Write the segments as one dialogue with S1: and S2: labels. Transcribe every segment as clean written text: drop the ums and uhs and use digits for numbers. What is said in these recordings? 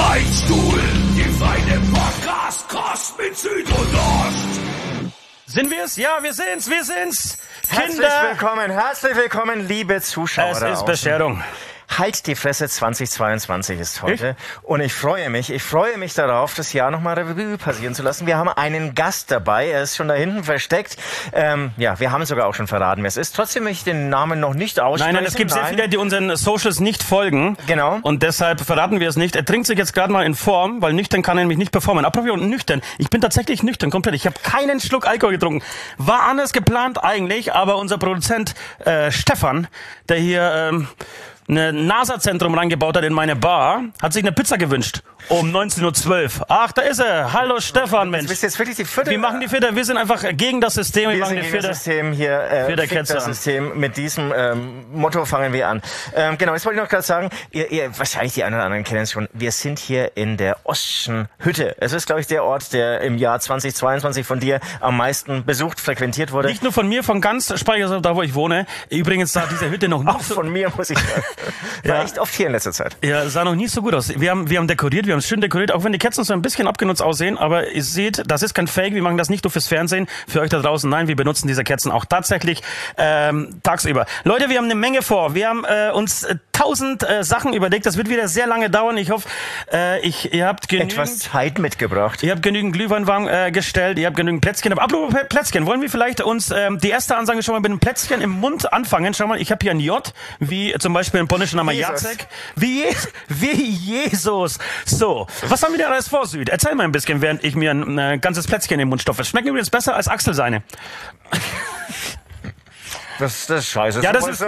S1: Beichtstuhl, die feine Podcast-Kost mit Süd und Ost.
S2: Sind wir es? Ja, wir sind's.
S3: Herzlich willkommen, liebe Zuschauer.
S2: Es ist Bescherung.
S3: Halt die Fresse 2022 ist heute. Und ich freue mich darauf, das Jahr nochmal Revue passieren zu lassen. Wir haben einen Gast dabei, er ist schon da hinten versteckt. Wir haben sogar auch schon verraten, wer es ist. Trotzdem möchte ich den Namen noch nicht aussprechen.
S2: Nein, es gibt sehr viele, die unseren Socials nicht folgen.
S3: Genau.
S2: Und deshalb verraten wir es nicht. Er trinkt sich jetzt gerade mal in Form, weil nüchtern kann er nämlich nicht performen. Apropos nüchtern. Ich bin tatsächlich nüchtern, komplett. Ich habe keinen Schluck Alkohol getrunken. War anders geplant eigentlich, aber unser Produzent Stefan, der hier ein NASA-Zentrum reingebaut hat in meine Bar, hat sich eine Pizza gewünscht. Um 19.12 Uhr. Ach, da ist er. Hallo Stefan, Mensch.
S3: Du bist jetzt wirklich die vierte.
S2: Wir machen die vierte. Wir sind einfach gegen das System.
S3: Wir sind gegen das System hier. Das System. Mit diesem Motto fangen wir an. Genau, jetzt wollte ich noch gerade sagen, ihr wahrscheinlich die einen oder anderen kennen es schon. Wir sind hier in der Ostschen Hütte. Es ist, glaube ich, der Ort, der im Jahr 2022 von dir am meisten besucht, frequentiert wurde.
S2: Nicht nur von mir, von ganz Speichersdorf, da wo ich wohne. Übrigens sah diese Hütte noch nie
S3: auch von mir, muss ich sagen. War echt oft hier in letzter Zeit.
S2: Ja, sah noch nie so gut aus. Wir haben dekoriert, wir haben es schön dekoriert, auch wenn die Kerzen so ein bisschen abgenutzt aussehen, aber ihr seht, das ist kein Fake, wir machen das nicht nur fürs Fernsehen, für euch da draußen, nein, wir benutzen diese Kerzen auch tatsächlich tagsüber. Leute, wir haben eine Menge vor, wir haben uns 1000 Sachen überlegt, das wird wieder sehr lange dauern, ich hoffe, ihr habt genügend...
S3: Etwas Zeit mitgebracht.
S2: Ihr habt genügend Glühwein warm gestellt, ihr habt genügend Plätzchen, aber apropos Plätzchen, wollen wir vielleicht uns die erste Ansage schon mal mit einem Plätzchen im Mund anfangen? Schau mal, ich habe hier ein J, wie zum Beispiel im polnischen Namen Jacek, wie Jesus. So, was haben wir denn alles vor, Süd? Erzähl mal ein bisschen, während ich mir ein ganzes Plätzchen in den Mund stopfe. Schmecken übrigens besser als Axel seine.
S3: Das ist scheiße.
S2: Ja, das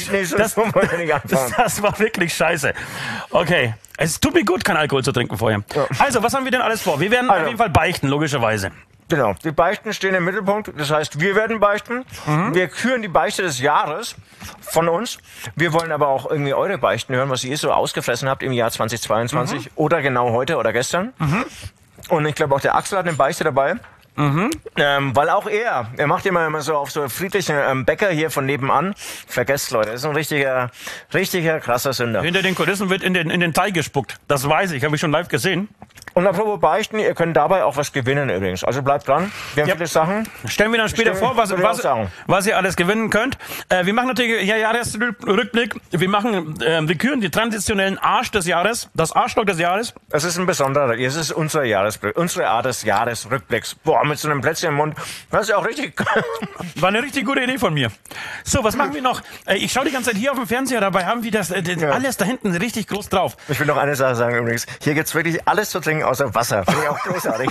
S2: war wirklich scheiße. Okay. Es tut mir gut, kein Alkohol zu trinken vorher. Ja. Also, was haben wir denn alles vor? Wir werden auf jeden Fall beichten, logischerweise.
S3: Genau, die Beichten stehen im Mittelpunkt. Das heißt, wir werden beichten. Wir küren die Beichte des Jahres von uns. Wir wollen aber auch irgendwie eure Beichten hören, was ihr so ausgefressen habt im Jahr 2022 oder genau heute oder gestern. Und ich glaube, auch der Axel hat eine Beichte dabei. Weil auch er macht immer so auf so friedlichen Bäcker hier von nebenan. Vergesst, Leute, ist ein richtiger krasser Sünder.
S2: Hinter den Kulissen wird in den Teig gespuckt. Das weiß ich, habe ich schon live gesehen.
S3: Und apropos Beichten, ihr könnt dabei auch was gewinnen übrigens. Also bleibt dran, wir haben viele Sachen.
S2: Stellen wir dann später vor, was ihr alles gewinnen könnt. Wir machen natürlich Jahresrückblick. Wir küren die traditionellen Arsch des Jahres, das Arschloch des Jahres.
S3: Es ist ein besonderer, es ist unsere Art des Jahresrückblicks. Boah, mit so einem Plätzchen im Mund, das ist ja auch richtig...
S2: War eine richtig gute Idee von mir. So, was machen wir noch? Ich schaue die ganze Zeit hier auf dem Fernseher, dabei haben wir das alles da hinten richtig groß drauf.
S3: Ich will noch eine Sache sagen übrigens. Hier gibt's wirklich alles zu trinken außer Wasser. Finde ich auch großartig.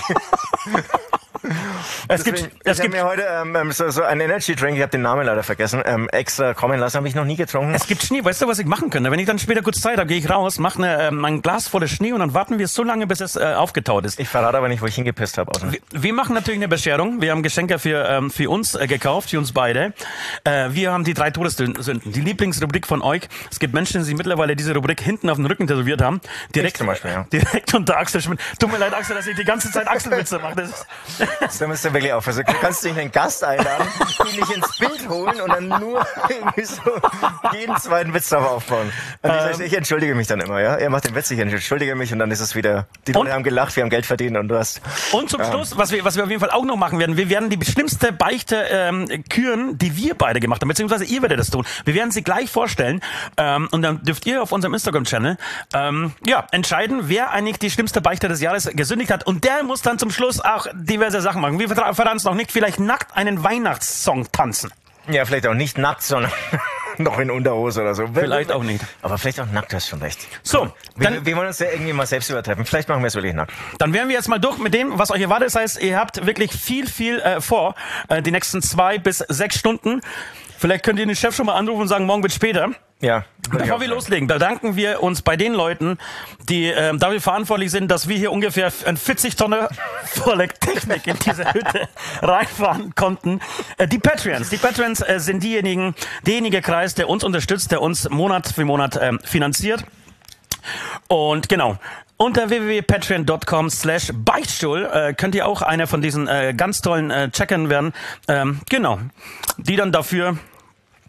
S3: Ich habe mir heute so einen Energy Drink, ich habe den Namen leider vergessen, extra kommen lassen, habe ich noch nie getrunken.
S2: Es gibt Schnee, weißt du, was ich machen könnte? Wenn ich dann später kurz Zeit habe, gehe ich raus, mache ein Glas voller Schnee und dann warten wir so lange, bis es aufgetaut ist.
S3: Ich verrate aber nicht, wo ich hingepisst habe.
S2: Wir machen natürlich eine Bescherung. Wir haben Geschenke für uns gekauft, für uns beide. Wir haben die 3 Todessünden, die Lieblingsrubrik von euch. Es gibt Menschen, die mittlerweile diese Rubrik hinten auf den Rücken tätowiert haben. Direkt
S3: zum Beispiel, ja.
S2: Direkt unter Axel Schmidt. Tut mir leid, Axel, dass ich die ganze Zeit Axelwitze mache.
S3: Da müsst ihr wirklich aufpassen. Du kannst nicht einen Gast einladen, ihn nicht ins Bild holen und dann nur irgendwie so jeden zweiten Witz drauf aufbauen. Ich entschuldige mich dann immer, ja. Er macht den Witz, ich entschuldige mich und dann ist es wieder, die Leute haben gelacht, wir haben Geld verdient und du hast...
S2: Und zum Schluss, was wir auf jeden Fall auch noch machen werden, wir werden die schlimmste Beichte küren, die wir beide gemacht haben, beziehungsweise ihr werdet das tun. Wir werden sie gleich vorstellen und dann dürft ihr auf unserem Instagram-Channel entscheiden, wer eigentlich die schlimmste Beichte des Jahres gesündigt hat und der muss dann zum Schluss auch diverse Sachen machen. Wir verraten es noch nicht, vielleicht nackt einen Weihnachtssong tanzen.
S3: Ja, vielleicht auch nicht nackt, sondern noch in Unterhose oder so.
S2: Vielleicht auch nicht.
S3: Aber vielleicht auch nackt, hast schon recht.
S2: So.
S3: Wir wollen uns ja irgendwie mal selbst übertreffen. Vielleicht machen wir es wirklich nackt.
S2: Dann wären wir jetzt mal durch mit dem, was euch erwartet. Das heißt, ihr habt wirklich viel vor, die nächsten 2 bis 6 Stunden. Vielleicht könnt ihr den Chef schon mal anrufen und sagen, morgen wird später.
S3: Ja.
S2: Bevor wir loslegen, bedanken wir uns bei den Leuten, die dafür verantwortlich sind, dass wir hier ungefähr ein 40 Tonnen volle Technik in diese Hütte reinfahren konnten. Die Patreons sind derjenige Kreis, der uns unterstützt, der uns Monat für Monat finanziert. Und genau. Unter www.patreon.com/Beichtstuhl könnt ihr auch einer von diesen ganz tollen Checkern werden. Genau. Die dann dafür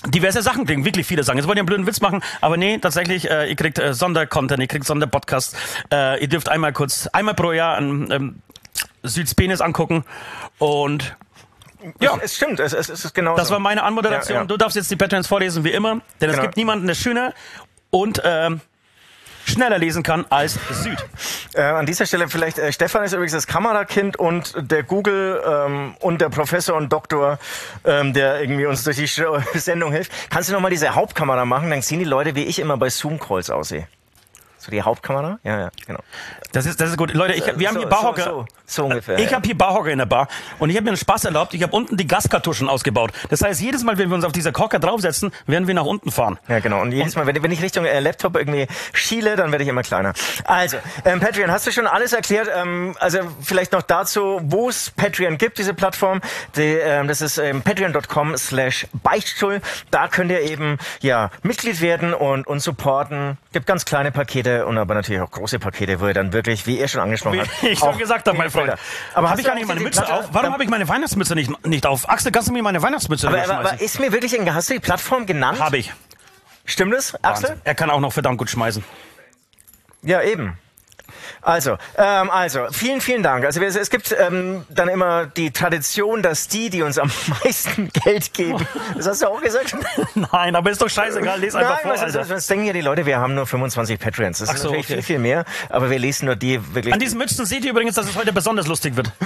S2: diverse Sachen kriegen, wirklich viele Sachen. Jetzt wollt ihr einen blöden Witz machen, aber nee, tatsächlich, ihr kriegt Sondercontent, ihr kriegt Sonderpodcasts, ihr dürft einmal pro Jahr ein Südspenis angucken und ja,
S3: es stimmt, es ist genau
S2: das
S3: so.
S2: war meine Anmoderation.
S3: Ja.
S2: Du darfst jetzt die Patreons vorlesen, wie immer, denn es gibt niemanden, der schöner und schneller lesen kann als Süd.
S3: An dieser Stelle vielleicht, Stefan ist übrigens das Kamerakind und der Google und der Professor und Doktor, der irgendwie uns durch die Sendung hilft. Kannst du nochmal diese Hauptkamera machen, dann sehen die Leute, wie ich immer bei Zoom-Calls aussehe. So die Hauptkamera? Ja, genau.
S2: Das ist gut. Leute, wir haben hier Barhocker.
S3: So ungefähr.
S2: Ich habe hier Barhocker in der Bar und ich habe mir einen Spaß erlaubt. Ich habe unten die Gaskartuschen ausgebaut. Das heißt, jedes Mal, wenn wir uns auf dieser Hocker draufsetzen, werden wir nach unten fahren.
S3: Ja, genau. Und jedes Mal, wenn ich Richtung Laptop irgendwie schiele, dann werde ich immer kleiner. Also, Patreon, hast du schon alles erklärt? Also vielleicht noch dazu, wo es Patreon gibt, diese Plattform. Das ist patreon.com/Beichtstuhl. Da könnt ihr eben Mitglied werden und uns supporten. Gibt ganz kleine Pakete und aber natürlich auch große Pakete, wo ihr dann wirklich, wie ihr schon angesprochen habt.
S2: Wie ich schon gesagt habe, mein Freund.
S3: Aber
S2: habe ich eigentlich meine Mütze auf? Warum habe ich meine Weihnachtsmütze nicht auf? Axel, kannst du mir meine Weihnachtsmütze
S3: aber ist mir wirklich hast du die Plattform genannt?
S2: Habe ich.
S3: Stimmt es, Axel?
S2: Wahnsinn. Er kann auch noch verdammt gut schmeißen.
S3: Ja, eben. Also, vielen, vielen Dank. Also es gibt dann immer die Tradition, dass die uns am meisten Geld geben. Das hast du auch gesagt?
S2: Nein, aber ist doch scheißegal. Lies einfach vor, Alter.
S3: Das denken ja die Leute, wir haben nur 25 Patreons. Das ist natürlich viel, viel mehr, aber wir lesen nur die wirklich...
S2: An diesen Mützen seht ihr übrigens, dass es heute besonders lustig wird.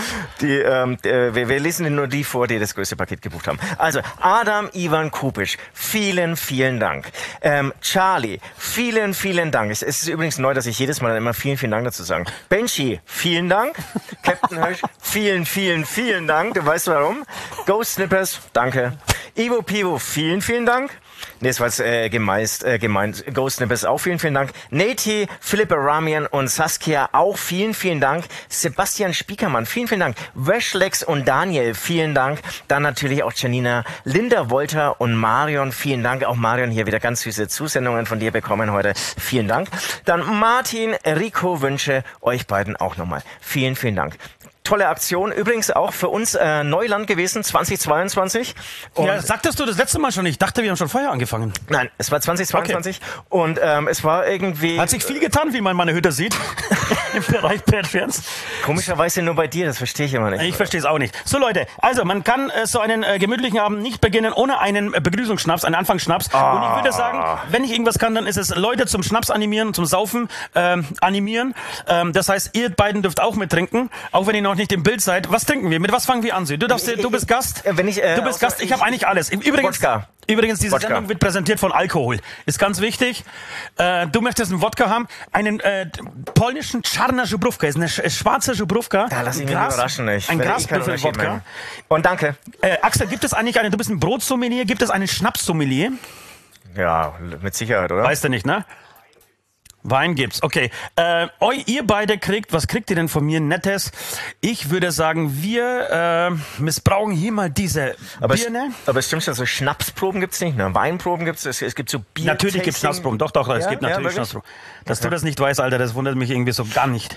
S3: Wir lesen nur die vor, die das größte Paket gebucht haben. Also, Adam Ivan Kupisch, vielen, vielen Dank. Charlie, vielen, vielen Dank. Es ist übrigens neu, dass ich jedes Mal dann immer vielen, vielen Dank dazu sagen. Benchi, vielen Dank. Captain Hirsch, vielen, vielen, vielen Dank. Du weißt warum. Ghost Snippers, danke. Ivo Pivo, vielen, vielen Dank. Nee, das war jetzt gemeint. Ghost Snippers auch vielen, vielen Dank. Nati, Philipp Ramian und Saskia auch vielen, vielen Dank. Sebastian Spiekermann, vielen, vielen Dank. Weshlex und Daniel, vielen Dank. Dann natürlich auch Janina, Linda Wolter und Marion, vielen Dank. Auch Marion hier wieder ganz süße Zusendungen von dir bekommen heute. Vielen Dank. Dann Martin, Rico wünsche euch beiden auch nochmal. Vielen, vielen Dank. Tolle Aktion. Übrigens auch für uns Neuland gewesen, 2022. Und
S2: ja, sagtest du das letzte Mal schon? Ich dachte, wir haben schon vorher angefangen.
S3: Nein, es war 2022 und es war irgendwie...
S2: Hat sich viel getan, wie man meine Hütte sieht, im Bereich Patreons.
S3: Komischerweise nur bei dir, das verstehe ich immer nicht.
S2: Ich verstehe es auch nicht. So Leute, also man kann so einen gemütlichen Abend nicht beginnen ohne einen Begrüßungsschnaps, einen Anfangsschnaps. Und ich würde sagen, wenn ich irgendwas kann, dann ist es Leute zum Schnaps animieren, zum Saufen animieren. Das heißt, ihr beiden dürft auch mittrinken, auch wenn ihr noch nicht im Bild seid. Was trinken wir? Mit was fangen wir an? Du bist Gast. Du bist Gast. Ich habe eigentlich alles. Übrigens, diese Sendung wird präsentiert von Alkohol. Ist ganz wichtig. Du möchtest einen Wodka haben. Einen polnischen Czarna Żubrówka. Ist eine schwarze Żubrówka.
S3: Da lass ich mich überraschen.
S2: Ein Grasbüffel-Wodka.
S3: Und danke.
S2: Axel, gibt es eigentlich du bist ein Brotsommelier, gibt es einen Schnapssommelier?
S3: Ja, mit Sicherheit, oder?
S2: Weißt du nicht, ne? Wein gibt's, okay. Ihr beide was kriegt ihr denn von mir Nettes? Ich würde sagen, wir missbrauchen hier mal diese Birne.
S3: Aber es stimmt schon, so Schnapsproben gibt's nicht, ne? Weinproben gibt's, es gibt so Bier.
S2: Natürlich gibt's Schnapsproben, doch, es gibt natürlich Schnapsproben. Dass du das nicht weißt, Alter, das wundert mich irgendwie so gar nicht.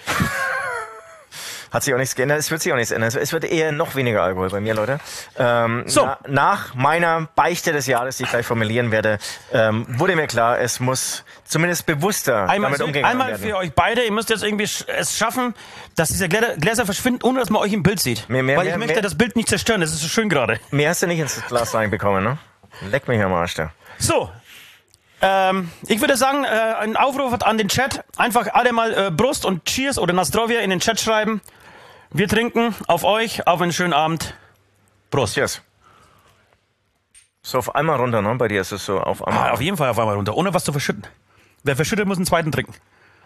S3: Hat sich auch nichts geändert, es wird sich auch nichts ändern. Es wird eher noch weniger Alkohol bei mir, Leute. Nach meiner Beichte des Jahres, die ich gleich formulieren werde, wurde mir klar, es muss zumindest bewusster damit umgegangen werden.
S2: Einmal für euch beide, ihr müsst jetzt irgendwie es schaffen, dass diese Gläser verschwinden, ohne dass man euch im Bild sieht. Weil ich möchte das Bild nicht zerstören, das ist so schön gerade.
S3: Mehr hast du nicht ins Glas reinbekommen, ne? Leck mich am Arsch da.
S2: So. Ich würde sagen, ein Aufruf an den Chat. Einfach alle mal Brust und Cheers oder Nastrovia in den Chat schreiben. Wir trinken auf euch, auf einen schönen Abend. Prost.
S3: Cheers. So auf einmal runter, ne? Bei dir ist es so auf einmal.
S2: Auf jeden Fall auf einmal runter, ohne was zu verschütten. Wer verschüttet, muss einen zweiten trinken.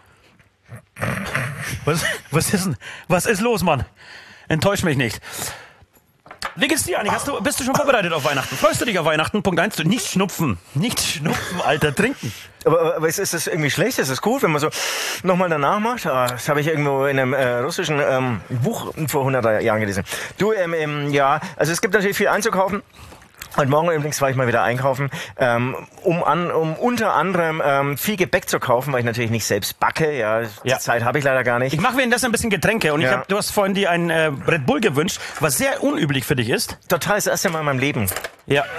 S2: Was ist los, Mann? Enttäusch mich nicht. Wie geht's dir eigentlich? Bist du schon vorbereitet auf Weihnachten? Freust du dich auf Weihnachten? Punkt 1. Nicht schnupfen, Alter, trinken.
S3: Aber ist das irgendwie schlecht? Ist das gut, wenn man so nochmal danach macht? Das habe ich irgendwo in einem russischen Buch vor 100 Jahren gelesen. Du, also es gibt natürlich viel einzukaufen. Heute Morgen übrigens war ich mal wieder einkaufen, um unter anderem viel Gebäck zu kaufen, weil ich natürlich nicht selbst backe. Ja, die Zeit habe ich leider gar nicht.
S2: Ich mache währenddessen ein bisschen Getränke und du hast vorhin dir ein Red Bull gewünscht, was sehr unüblich für dich ist.
S3: Total, das erste Mal in meinem Leben.
S2: Ja.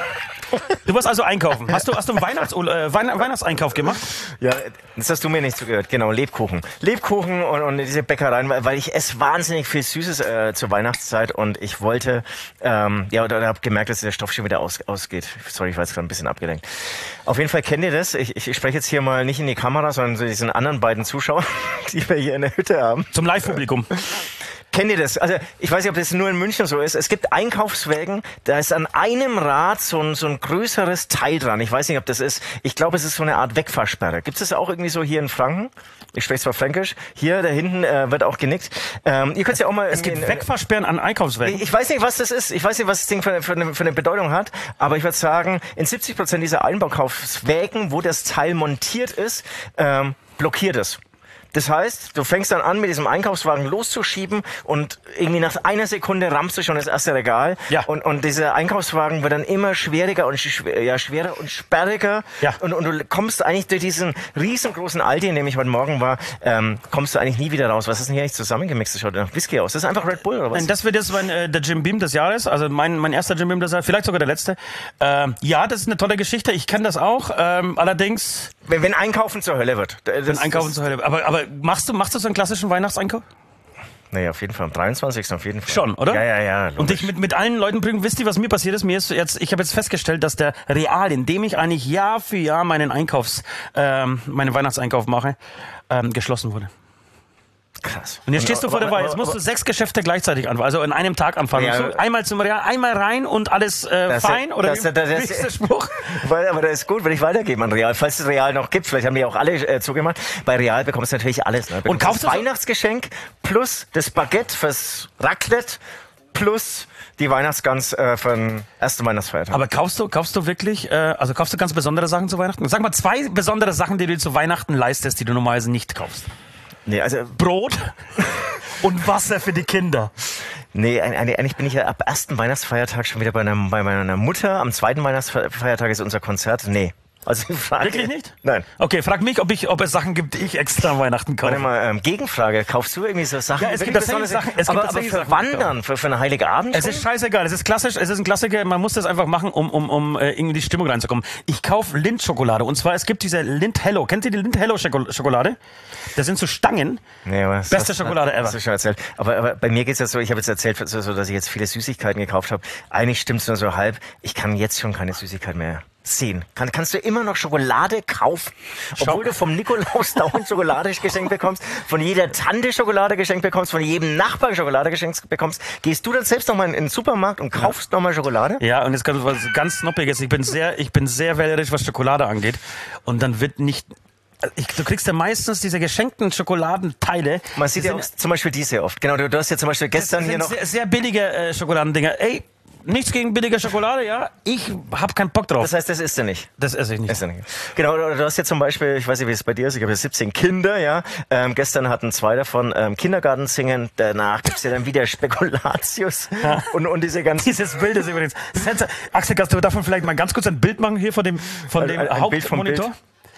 S2: Du warst also einkaufen. Hast du einen Weihnachtseinkauf gemacht?
S3: Ja, das hast du mir nicht zugehört. Genau, Lebkuchen. Lebkuchen und diese Bäckereien, weil ich esse wahnsinnig viel Süßes zur Weihnachtszeit und ich wollte, oder habe gemerkt, dass der Stoff schon wieder ausgeht. Sorry, ich war jetzt gerade ein bisschen abgelenkt. Auf jeden Fall kennt ihr das. Ich spreche jetzt hier mal nicht in die Kamera, sondern zu diesen anderen beiden Zuschauern, die wir hier in der Hütte haben.
S2: Zum Live-Publikum.
S3: Kennt ihr das? Also ich weiß nicht, ob das nur in München so ist. Es gibt Einkaufswägen, da ist an einem Rad so ein größeres Teil dran. Ich weiß nicht, ob das ist. Ich glaube, es ist so eine Art Wegfahrsperre. Gibt es das auch irgendwie so hier in Franken? Ich spreche zwar Fränkisch. Hier, da hinten wird auch genickt. Ihr könnt ja auch mal...
S2: Es gibt Wegfahrsperren an Einkaufswägen?
S3: Ich weiß nicht, was das ist. Ich weiß nicht, was das Ding für eine Bedeutung hat. Aber ich würde sagen, in 70% dieser Einkaufswägen, wo das Teil montiert ist, blockiert es. Das heißt, du fängst dann an, mit diesem Einkaufswagen loszuschieben und irgendwie nach einer Sekunde rammst du schon das erste Regal.
S2: Ja.
S3: Und dieser Einkaufswagen wird dann immer schwieriger und schwerer und sperriger.
S2: Ja.
S3: Und du kommst eigentlich durch diesen riesengroßen Aldi, in dem ich heute Morgen war, kommst du eigentlich nie wieder raus. Was ist denn hier eigentlich zusammengemixt? Das schaut nach Whisky aus. Das ist einfach Red Bull oder was?
S2: Das wird jetzt der Jim Beam des Jahres, also mein erster Jim Beam des Jahres, vielleicht sogar der letzte. Ja, das ist eine tolle Geschichte. Ich kenne das auch. Allerdings...
S3: Wenn Einkaufen zur Hölle wird.
S2: Wenn Einkaufen zur Hölle. Aber machst du so einen klassischen Weihnachtseinkauf?
S3: Nee, auf jeden Fall. Am 23. auf jeden Fall.
S2: Schon, oder?
S3: Ja. Logisch.
S2: Und dich mit allen Leuten bringen. Wisst ihr, was mir passiert ist? Ich habe jetzt festgestellt, dass der Real, in dem ich eigentlich Jahr für Jahr meinen Weihnachtseinkauf mache, geschlossen wurde.
S3: Krass.
S2: Und jetzt stehst du vor der Wahl. Jetzt musst du 6 Geschäfte gleichzeitig anfangen, also in einem Tag anfangen.
S3: Ja,
S2: so, einmal zum Real, einmal rein und alles fein? Oder wie ist der Spruch?
S3: Aber das ist gut, wenn ich weitergebe an Real. Falls es Real noch gibt, vielleicht haben die auch alle zugemacht. Bei Real bekommst du natürlich alles. Ne?
S2: Und kaufst
S3: das Weihnachtsgeschenk plus das Baguette fürs Raclette plus die Weihnachtsgans für den ersten Weihnachtsfeiertag.
S2: Aber kaufst du wirklich, kaufst du ganz besondere Sachen zu Weihnachten? Sag mal 2 besondere Sachen, die du zu Weihnachten leistest, die du normalerweise nicht kaufst.
S3: Nee, also
S2: Brot und Wasser für die Kinder.
S3: Nee, eigentlich bin ich ja ab ersten Weihnachtsfeiertag schon wieder bei meiner Mutter. Am zweiten Weihnachtsfeiertag ist unser Konzert. Nee. Also
S2: wirklich nicht?
S3: Nein.
S2: Okay, frag mich, ob es Sachen gibt, die ich extra an Weihnachten kaufe.
S3: Warte mal, Gegenfrage. Kaufst du irgendwie so Sachen?
S2: Ja, es gibt tatsächlich Sachen.
S3: Aber für Wandern, für eine heilige Abend?
S2: Es ist scheißegal. Es ist klassisch. Es ist ein Klassiker. Man muss das einfach machen, um irgendwie die Stimmung reinzukommen. Ich kaufe Lindt-Schokolade. Und zwar, es gibt diese Lindt Hello. Kennt ihr die Lindt Hello Schokolade? Das sind so Stangen.
S3: Nee,
S2: beste Schokolade ever.
S3: Hast du schon erzählt. Aber bei mir geht's jetzt so, ich habe jetzt erzählt, so, dass ich jetzt viele Süßigkeiten gekauft habe. Eigentlich stimmt's nur so halb. Ich kann jetzt schon keine Süßigkeit mehr sehen. Kannst du immer noch Schokolade kaufen, obwohl du vom Nikolaus dauernd Schokolade geschenkt bekommst, von jeder Tante Schokolade geschenkt bekommst, von jedem Nachbarn Schokolade geschenkt bekommst. Gehst du dann selbst nochmal in den Supermarkt und kaufst nochmal Schokolade?
S2: Ja, und jetzt kommt was ganz Snoppiges. Ich bin sehr wählerisch, was Schokolade angeht. Und dann wird nicht... Du kriegst ja meistens diese geschenkten Schokoladenteile.
S3: Man sieht ja auch zum Beispiel diese oft. Genau, du hast ja zum Beispiel gestern hier noch...
S2: Sehr billige Schokoladendinger. Ey, nichts gegen billige Schokolade, ja. Ich hab keinen Bock drauf.
S3: Das heißt, das isst du nicht?
S2: Das esse ich nicht.
S3: Genau, du hast ja zum Beispiel, ich weiß nicht, wie es bei dir ist, ich habe ja 17 Kinder, ja. Gestern hatten 2 davon Kindergarten singen, danach gibt's ja dann wieder Spekulatius und diese ganzen...
S2: Dieses Bild ist übrigens... Axel, kannst du davon vielleicht mal ganz kurz ein Bild machen hier von dem Hauptmonitor?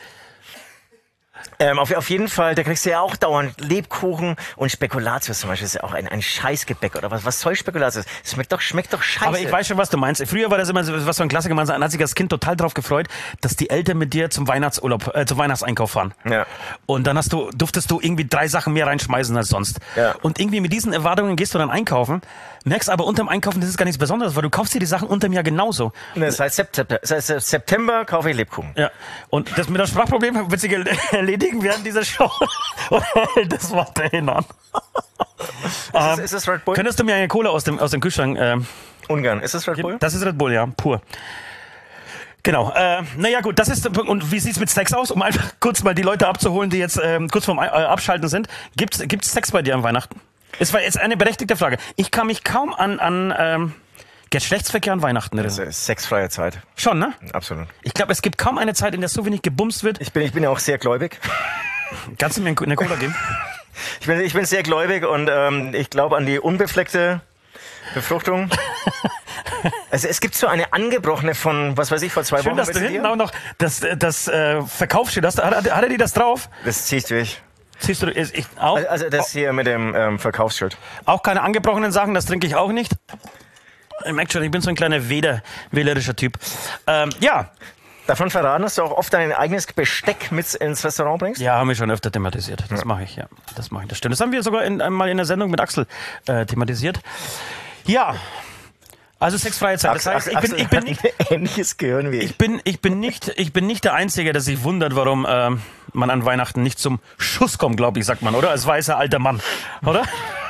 S3: Auf jeden Fall, da kriegst du ja auch dauernd Lebkuchen und Spekulatius zum Beispiel. Das ist ja auch ein Scheißgebäck oder was? Was soll Spekulatius? Das schmeckt doch scheiße.
S2: Aber ich weiß schon, was du meinst. Früher war das immer so, was so ein Klassiker. Man hat sich als Kind total drauf gefreut, dass die Eltern mit dir zum Weihnachtseinkauf fahren. Ja. Und dann durftest du irgendwie 3 Sachen mehr reinschmeißen als sonst. Ja. Und irgendwie mit diesen Erwartungen gehst du dann einkaufen, merkst aber unterm Einkaufen, das ist gar nichts Besonderes, weil du kaufst dir die Sachen unterm Jahr genauso.
S3: Das heißt September kaufe ich Lebkuchen.
S2: Ja. Und das mit dem Sprachproblem wird sich erledigen während dieser Show. Oder hält das weiterhin an?
S3: Ist das Red Bull?
S2: Könntest du mir eine Cola aus dem Kühlschrank...
S3: Ungern. Ist das Red Bull?
S2: Das ist Red Bull, ja. Pur. Genau. Naja, gut, das ist. Und wie sieht's mit Sex aus? Um einfach kurz mal die Leute abzuholen, die jetzt kurz vorm Abschalten sind. Gibt's Sex bei dir an Weihnachten? Es war jetzt eine berechtigte Frage. Ich kann mich kaum an Geschlechtsverkehr an Weihnachten erinnern.
S3: Das ist sexfreie Zeit.
S2: Schon, ne?
S3: Absolut.
S2: Ich glaube, es gibt kaum eine Zeit, in der so wenig gebumst wird.
S3: Ich bin ja auch sehr gläubig.
S2: Kannst du mir eine Cola geben?
S3: Ich bin sehr gläubig und ich glaube an die unbefleckte Befruchtung. Also es gibt so eine angebrochene von, was weiß ich, vor 2 Wochen.
S2: Schön, dass du hinten auch noch das Verkaufsschild hast. Hat er die das drauf?
S3: Das ziehst du durch.
S2: Siehst du, auch?
S3: Also das hier mit dem Verkaufsschild.
S2: Auch keine angebrochenen Sachen, das trinke ich auch nicht. Ich merke schon, ich bin so ein kleiner wählerischer Typ. Ja.
S3: Davon verraten, dass du auch oft dein eigenes Besteck mit ins Restaurant bringst?
S2: Ja, haben wir schon öfter thematisiert. Das mache ich, ja. Das stimmt. Das haben wir sogar mal in der Sendung mit Axel thematisiert. Ja. Also sexfreie Zeit. Das heißt, ich bin nicht
S3: ähnliches Gehirn wie ich.
S2: Ich bin nicht der Einzige, der sich wundert, warum man an Weihnachten nicht zum Schuss kommt, glaube ich, sagt man, oder? Als weißer alter Mann, oder?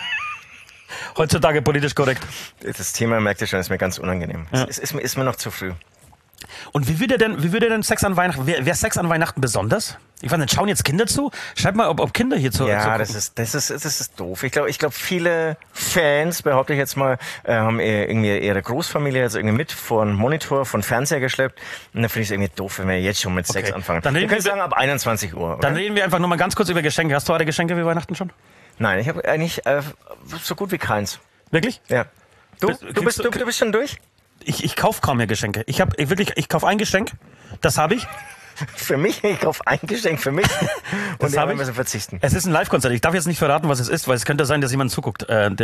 S2: Heutzutage politisch korrekt.
S3: Das Thema, merkt ihr schon, ist mir ganz unangenehm. Ja. Es ist mir noch zu früh.
S2: Und wie würde denn Sex an Weihnachten, wäre Sex an Weihnachten besonders? Ich weiß nicht, schauen jetzt Kinder zu? Schreibt mal, ob Kinder hier zu
S3: Ja, das ist doof. Ich glaube, viele Fans, behaupte ich jetzt mal, haben irgendwie ihre Großfamilie jetzt irgendwie mit vor einen Monitor, von Fernseher geschleppt. Und dann finde ich es irgendwie doof, wenn wir jetzt schon mit Sex anfangen.
S2: Dann
S3: wir können sagen, ab 21 Uhr. Oder?
S2: Dann reden wir einfach nur mal ganz kurz über Geschenke. Hast du heute Geschenke wie Weihnachten schon?
S3: Nein, ich habe eigentlich so gut wie keins.
S2: Wirklich?
S3: Ja. Du bist schon durch?
S2: Ich kaufe kaum mehr Geschenke. Ich kaufe ein Geschenk, das habe ich.
S3: Für mich? Ich kaufe ein Geschenk für mich und
S2: das
S3: müssen verzichten.
S2: Es ist ein Live-Konzert. Ich darf jetzt nicht verraten, was es ist, weil es könnte sein, dass jemand zuguckt,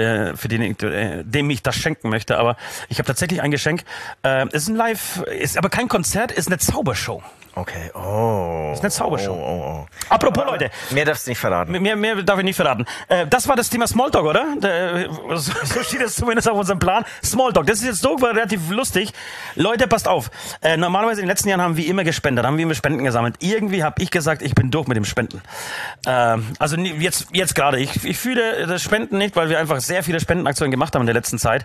S2: dem ich das schenken möchte. Aber ich habe tatsächlich ein Geschenk. Es ist ein Live, ist aber kein Konzert, ist eine Zaubershow.
S3: Okay, oh.
S2: Das ist eine Zaubershow. Apropos, Leute.
S3: Mehr darfst du nicht verraten.
S2: Mehr darf ich nicht verraten. Das war das Thema Smalltalk, oder? So steht es zumindest auf unserem Plan. Smalltalk. Das ist jetzt so relativ lustig. Leute, passt auf. Normalerweise in den letzten Jahren haben wir immer gespendet, haben wir immer Spenden gesammelt. Irgendwie habe ich gesagt, ich bin durch mit dem Spenden. Also jetzt gerade. Ich fühle das Spenden nicht, weil wir einfach sehr viele Spendenaktionen gemacht haben in der letzten Zeit.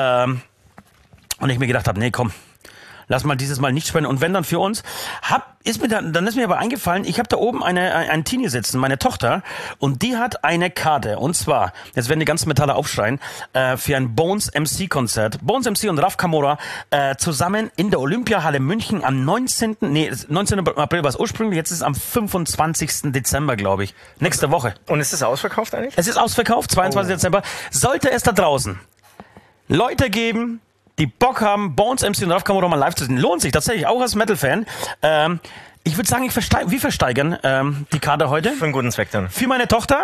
S2: Und ich mir gedacht habe, nee, komm. Lass mal dieses Mal nicht spenden. Und wenn dann für uns, dann ist mir aber eingefallen, ich habe da oben einen Teenie sitzen, meine Tochter, und die hat eine Karte. Und zwar, jetzt werden die ganzen Metalle aufschreien, für ein Bones MC Konzert. Bones MC und Raf Kamora zusammen in der Olympiahalle München am 19. April war es ursprünglich, jetzt ist es am 25. Dezember, glaube ich. Nächste Woche.
S3: Und ist es ausverkauft eigentlich?
S2: Es ist ausverkauft, 22. Dezember. Sollte es da draußen Leute geben, die Bock haben, Bones MC und Raf Kamora mal live zu sehen. Lohnt sich tatsächlich, auch als Metal-Fan. Ich würde sagen, wir versteigern die Karte heute.
S3: Für einen guten Zweck dann.
S2: Für meine Tochter.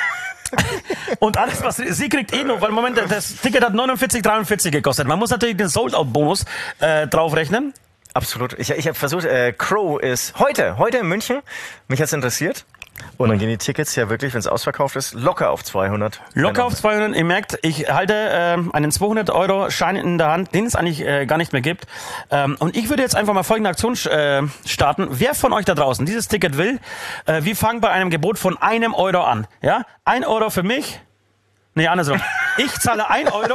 S2: Und alles, was sie kriegt noch, weil im Moment das Ticket hat 49,43 gekostet. Man muss natürlich den Sold-Out-Bonus draufrechnen.
S3: Absolut. Ich habe versucht, Crow ist heute in München. Mich hat's interessiert. Und dann gehen die Tickets ja wirklich, wenn es ausverkauft ist, locker auf 200.
S2: Locker auf 200. Ihr merkt, ich halte einen 200-Euro-Schein in der Hand, den es eigentlich gar nicht mehr gibt. Und ich würde jetzt einfach mal folgende Aktion starten. Wer von euch da draußen dieses Ticket will, wir fangen bei einem Gebot von 1 Euro an. Ja? 1 Euro für mich. Nee, andersrum. Ich zahle 1 Euro.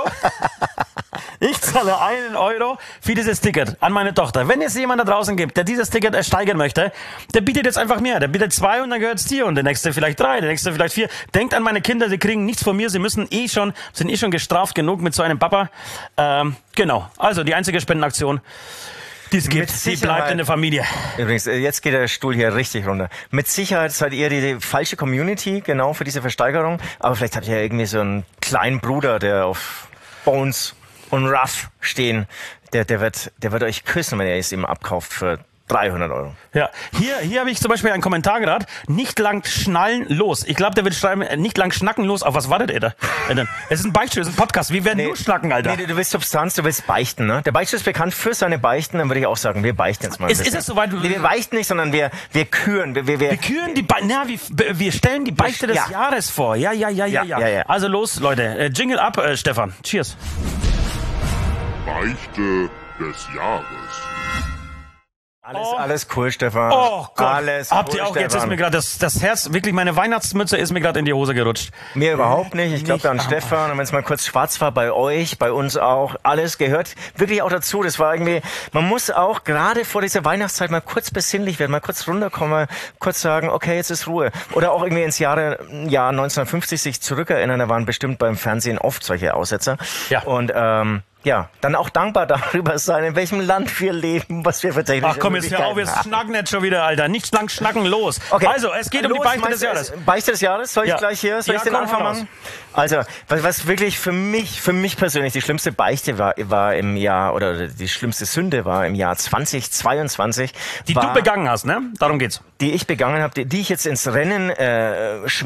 S2: Ich zahle 1 Euro für dieses Ticket an meine Tochter. Wenn es jemand da draußen gibt, der dieses Ticket ersteigern möchte, der bietet jetzt einfach mehr. Der bietet 2 und dann gehört es dir und der nächste vielleicht 3, der nächste vielleicht 4. Denkt an meine Kinder, sie kriegen nichts von mir. Sie sind schon gestraft genug mit so einem Papa. Genau. Also die einzige Spendenaktion, die es gibt, die bleibt in der Familie.
S3: Übrigens, jetzt geht der Stuhl hier richtig runter. Mit Sicherheit seid ihr die falsche Community, genau, für diese Versteigerung. Aber vielleicht habt ihr ja irgendwie so einen kleinen Bruder, der auf Bones und Ruff stehen. Der wird euch küssen, wenn ihr es ihm abkauft für 300 Euro.
S2: Ja, hier habe ich zum Beispiel einen Kommentar gerade. Nicht lang schnallen los. Ich glaube, der wird schreiben, nicht lang schnacken los. Auf was wartet ihr da? Es ist ein Beichtstuhl, es ist ein Podcast. Wir werden nur schnacken, Alter.
S3: Nee, du willst Substanz, du willst beichten, ne? Der Beichtstuhl ist bekannt für seine Beichten, dann würde ich auch sagen, wir beichten jetzt mal.
S2: Ist es soweit?
S3: Nee, wir beichten nicht, sondern wir küren. Wir
S2: küren die wir stellen die Beichte des Jahres vor. Ja. Also los, Leute. Jingle ab, Stefan. Cheers.
S1: Beichte des Jahres.
S3: Alles cool, Stefan.
S2: Oh Gott.
S3: Alles
S2: Habt
S3: cool,
S2: ihr auch
S3: Stefan.
S2: jetzt ist mir gerade das Herz, wirklich meine Weihnachtsmütze ist mir gerade in die Hose gerutscht.
S3: Mir überhaupt nicht. Ich glaube an Stefan. Und wenn es mal kurz schwarz war bei euch, bei uns auch, alles gehört wirklich auch dazu. Das war irgendwie, man muss auch gerade vor dieser Weihnachtszeit mal kurz besinnlich werden, mal kurz runterkommen, mal kurz sagen, okay, jetzt ist Ruhe. Oder auch irgendwie ins Jahr 1950 sich zurückerinnern. Da waren bestimmt beim Fernsehen oft solche Aussetzer.
S2: Ja.
S3: Und dann auch dankbar darüber sein, in welchem Land wir leben, was wir für technische
S2: Ach komm, jetzt hör auf, jetzt schnacken nicht schon wieder, Alter. Nicht lang schnacken, los.
S3: Okay.
S2: Also, es geht um die Beichte des Jahres.
S3: Beichte des Jahres? Soll ich gleich hier? Soll ich den Anfang
S2: raus.
S3: machen? Also, was wirklich für mich persönlich die schlimmste Beichte war im Jahr, oder die schlimmste Sünde war im Jahr 2022.
S2: Die du begangen hast, ne? Darum geht's.
S3: Die ich begangen habe, die ich jetzt ins Rennen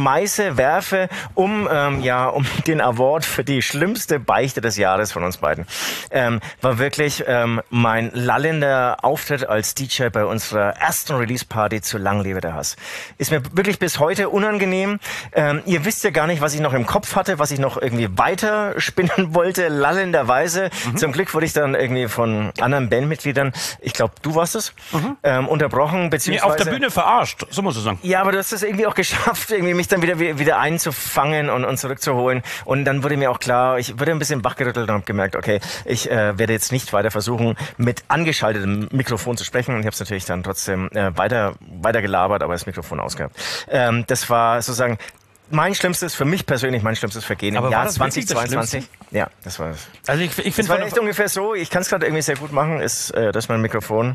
S3: werfe, um den Award für die schlimmste Beichte des Jahres von uns beiden. war wirklich mein lallender Auftritt als DJ bei unserer ersten Release-Party zu Lang lebe der Hass. Ist mir wirklich bis heute unangenehm. Ihr wisst ja gar nicht, was ich noch im Kopf hatte, was ich noch irgendwie weiter spinnen wollte, lallenderweise. Zum Glück wurde ich dann irgendwie von anderen Bandmitgliedern, ich glaube, du warst es, unterbrochen, beziehungsweise...
S2: auf der Bühne verarscht, so muss ich sagen.
S3: Ja, aber du hast es irgendwie auch geschafft, irgendwie mich dann wieder einzufangen und zurückzuholen. Und dann wurde mir auch klar, ich wurde ein bisschen wachgerüttelt und habe gemerkt, okay, ich werde jetzt nicht weiter versuchen, mit angeschaltetem Mikrofon zu sprechen. Und ich habe es natürlich dann trotzdem weiter gelabert, aber das Mikrofon ausgehabt. Das war sozusagen für mich persönlich mein schlimmstes Vergehen
S2: aber
S3: im Jahr
S2: das
S3: 2022. Ja, das war es.
S2: Also ich
S3: Das
S2: finde
S3: war echt ungefähr so, ich kann es gerade irgendwie sehr gut machen, ist das mein Mikrofon.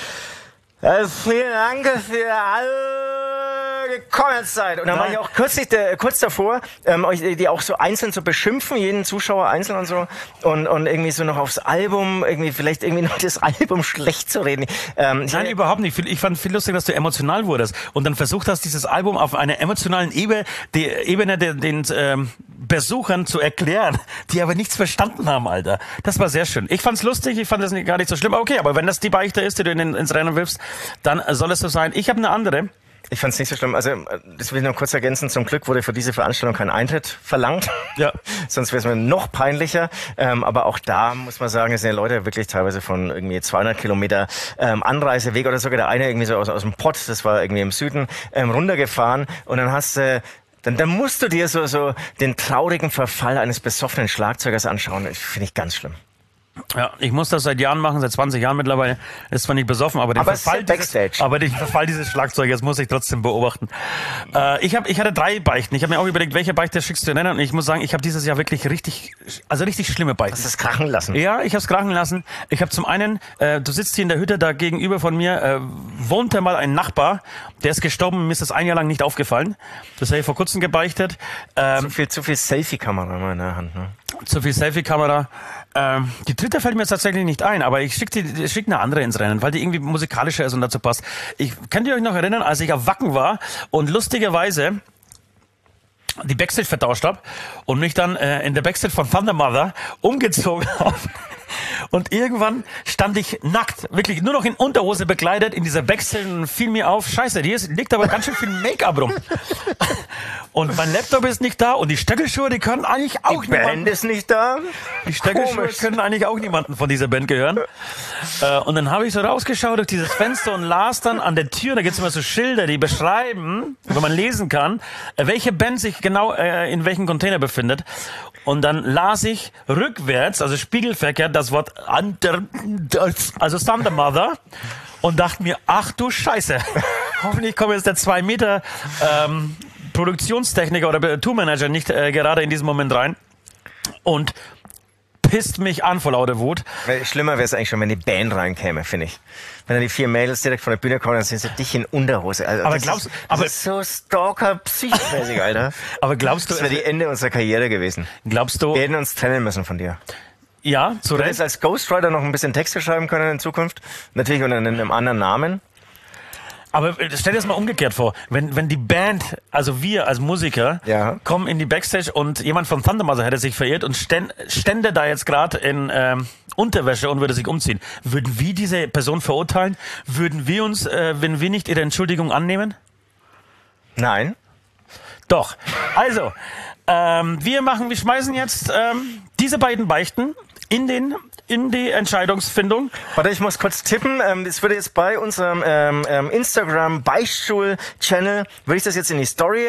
S3: Vielen Dank für alle gekommen seid. Und dann war ich auch kürzlich kurz davor, euch die auch so einzeln zu beschimpfen, jeden Zuschauer einzeln und so. Und irgendwie so noch aufs Album, vielleicht noch das Album schlecht zu reden.
S2: Nein, überhaupt nicht. Ich fand viel lustig, dass du emotional wurdest und dann versucht hast, dieses Album auf einer emotionalen Ebene den Besuchern zu erklären, die aber nichts verstanden haben, Alter. Das war sehr schön. Ich fand's lustig, ich fand das gar nicht so schlimm. Okay, aber wenn das die Beichte ist, die du ins Rennen wirfst, dann soll es so sein. Ich habe eine andere.
S3: Ich fand's nicht so schlimm. Also, das will ich noch kurz ergänzen. Zum Glück wurde für diese Veranstaltung kein Eintritt verlangt.
S2: Ja.
S3: Sonst wäre es mir noch peinlicher. Aber auch da muss man sagen, es sind ja Leute wirklich teilweise von irgendwie 200 Kilometer Anreiseweg oder sogar der eine irgendwie so aus dem Pott, das war irgendwie im Süden, runtergefahren. Und dann hast du dann musst du dir so den traurigen Verfall eines besoffenen Schlagzeugers anschauen. Das finde ich ganz schlimm.
S2: Ja, ich muss das seit Jahren machen, seit 20 Jahren mittlerweile. Ist zwar nicht besoffen, aber den Verfall dieses Schlagzeugers muss ich trotzdem beobachten. Ich hatte 3 Beichten. Ich habe mir auch überlegt, welche Beichte schickst du nennen? Und ich muss sagen, ich habe dieses Jahr wirklich richtig schlimme Beichten.
S3: Hast du es krachen lassen?
S2: Ja, ich habe es krachen lassen. Ich habe zum einen, du sitzt hier in der Hütte, da gegenüber von mir wohnte mal ein Nachbar, der ist gestorben, mir ist das ein Jahr lang nicht aufgefallen. Das habe ich vor kurzem gebeichtet.
S3: Zu viel Selfie-Kamera immer in der Hand, ne?
S2: Zu viel Selfie-Kamera. Die dritte fällt mir jetzt tatsächlich nicht ein, aber ich schick eine andere ins Rennen, weil die irgendwie musikalischer ist und dazu passt. Könnt ihr euch noch erinnern, als ich auf Wacken war und lustigerweise die Backstage vertauscht habe und mich dann in der Backstage von Thunder Mother umgezogen habe. Und irgendwann stand ich nackt, wirklich nur noch in Unterhose bekleidet in dieser Backstage und fiel mir auf, scheiße, hier liegt aber ganz schön viel Make-up rum. Und mein Laptop ist nicht da und die Stöckelschuhe, die können eigentlich auch niemanden.
S3: Die Band ist nicht da.
S2: Die Stöckelschuhe können eigentlich auch niemanden von dieser Band gehören. Und dann habe ich so rausgeschaut durch dieses Fenster und las dann an der Tür, da gibt es immer so Schilder, die beschreiben, wenn man lesen kann, welche Band sich genau in welchem Container befindet. Und dann las ich rückwärts, also spiegelverkehrt, das Wort also Thunder Mother und dachte mir, ach du Scheiße, hoffentlich kommt jetzt der 2 Meter Produktionstechniker oder Tourmanager nicht gerade in diesem Moment rein und pisst mich an vor lauter Wut.
S3: Schlimmer wäre es eigentlich schon, wenn die Band reinkäme, finde ich. Wenn dann die 4 Mädels direkt von der Bühne kommen, dann sind sie dich in Unterhose. Also
S2: aber
S3: das ist so Stalker-psychomäßig, Alter.
S2: Aber glaubst du...
S3: Das wäre die Ende unserer Karriere gewesen.
S2: Glaubst du...
S3: Wir hätten uns trennen müssen von dir.
S2: Ja, zu
S3: Recht. Du hättest als Ghostwriter noch ein bisschen Texte schreiben können in Zukunft. Natürlich unter einem anderen Namen.
S2: Aber stell dir das mal umgekehrt vor, wenn die Band, also wir als Musiker, kommen in die Backstage und jemand von Thunder Mother hätte sich verirrt und stände da jetzt gerade in Unterwäsche und würde sich umziehen. Würden wir diese Person verurteilen? Würden wir uns, wenn wir nicht ihre Entschuldigung annehmen?
S3: Nein.
S2: Doch. Also, wir schmeißen jetzt diese beiden Beichten in die Entscheidungsfindung.
S3: Warte, ich muss kurz tippen. Das würde jetzt bei unserem Instagram Beichtstuhl-Channel, würde ich das jetzt in die Story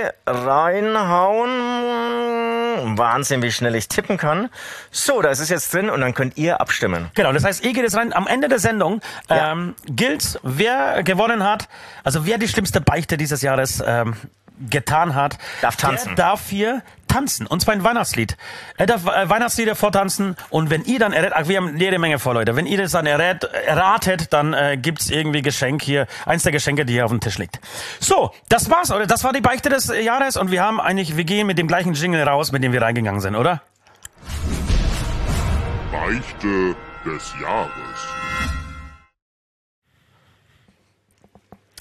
S3: reinhauen. Wahnsinn, wie schnell ich tippen kann. So, da ist es jetzt drin und dann könnt ihr abstimmen.
S2: Genau, das heißt, ihr geht jetzt rein. Am Ende der Sendung gilt, wer gewonnen hat, also wer die schlimmste Beichte dieses Jahres getan hat,
S3: darf tanzen.
S2: Der darf hier tanzen. Und zwar ein Weihnachtslied. Er darf Weihnachtslieder vortanzen und wenn ihr dann wir haben jede Menge vor, Leute. Wenn ihr das dann erratet, dann gibt's irgendwie Geschenk hier, eins der Geschenke, die hier auf dem Tisch liegt. So, das war's, oder? Das war die Beichte des Jahres und wir gehen mit dem gleichen Jingle raus, mit dem wir reingegangen sind, oder?
S1: Beichte des Jahres.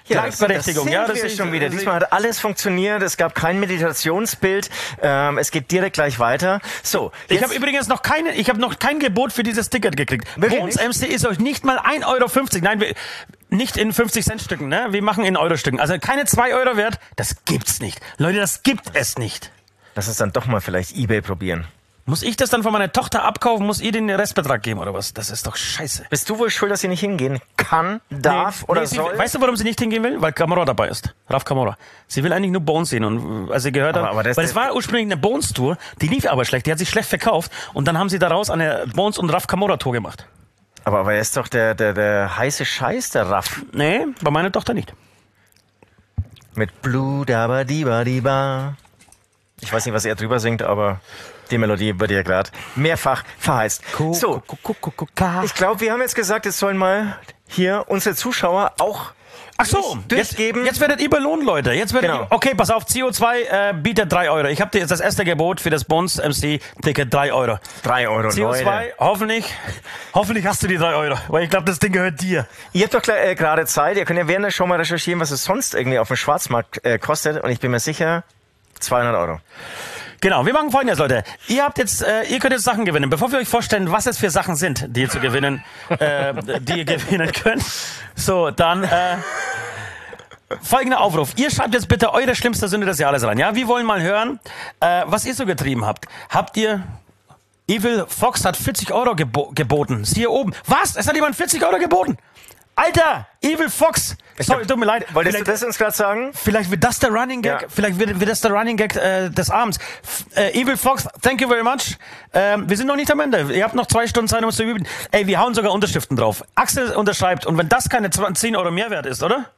S2: Gleichberechtigung.
S3: Das sind wir schon wieder. Diesmal hat alles funktioniert. Es gab kein Meditationsbild. Es geht direkt gleich weiter. So.
S2: Ich habe übrigens noch kein Gebot für dieses Ticket gekriegt. Bones MC ist euch nicht mal 1,50 €. Nein, nicht in 50-Cent-Stücken, ne? Wir machen in Euro-Stücken. Also keine 2 € wert. Das gibt's nicht. Leute, das gibt es nicht.
S3: Lass uns dann doch mal vielleicht eBay probieren.
S2: Muss ich das dann von meiner Tochter abkaufen? Muss ihr den Restbetrag geben oder was? Das ist doch scheiße.
S3: Bist du wohl schuld, dass sie nicht hingehen kann, darf oder soll?
S2: Weißt du, warum sie nicht hingehen will? Weil Kamora dabei ist. Raf Kamora. Sie will eigentlich nur Bones sehen. Und als sie gehört hat, weil das war ursprünglich eine Bones-Tour, die lief aber schlecht. Die hat sich schlecht verkauft. Und dann haben sie daraus eine Bones- und Raf Kamora-Tour gemacht.
S3: Aber er ist doch der heiße Scheiß, der Raff.
S2: Nee, bei meiner Tochter nicht.
S3: Mit Blue Daba Diba Diba. Ich weiß nicht, was er drüber singt, aber die Melodie wird ja gerade mehrfach verheizt. So, ich glaube, wir haben jetzt gesagt, es sollen mal hier unsere Zuschauer auch durchgeben.
S2: Jetzt werdet ihr belohnt, Leute.
S3: Genau.
S2: Okay, pass auf, CO2 bietet 3 €. Ich habe dir jetzt das erste Gebot für das Bones MC Ticket 3 €.
S3: 3 €,
S2: CO2,
S3: Leute.
S2: hoffentlich hast du die 3 €, weil ich glaube, das Ding gehört dir.
S3: Ihr habt doch gerade Zeit. Ihr könnt ja während der Show mal recherchieren, was es sonst irgendwie auf dem Schwarzmarkt kostet. Und ich bin mir sicher, 200 €.
S2: Genau, wir machen Folgendes, Leute. Ihr könnt jetzt Sachen gewinnen. Bevor wir euch vorstellen, was es für Sachen sind, die ihr gewinnen könnt. So, dann folgender Aufruf. Ihr schreibt jetzt bitte eure schlimmste Sünde des Jahres rein. Ja, wir wollen mal hören, was ihr so getrieben habt. Habt ihr... Evil Fox hat 40 € geboten. Siehe oben. Was? Es hat jemand 40 € geboten? Alter, Evil Fox. Sorry, tut mir leid.
S3: Wolltest du das uns gerade sagen?
S2: Vielleicht wird das der Running Gag. Ja. Vielleicht wird das der Running Gag des Abends. Evil Fox, thank you very much. Wir sind noch nicht am Ende. Ihr habt noch 2 Stunden Zeit, um es zu üben. Ey, wir hauen sogar Unterschriften drauf. Axel unterschreibt. Und wenn das keine 10 € mehr wert ist, oder?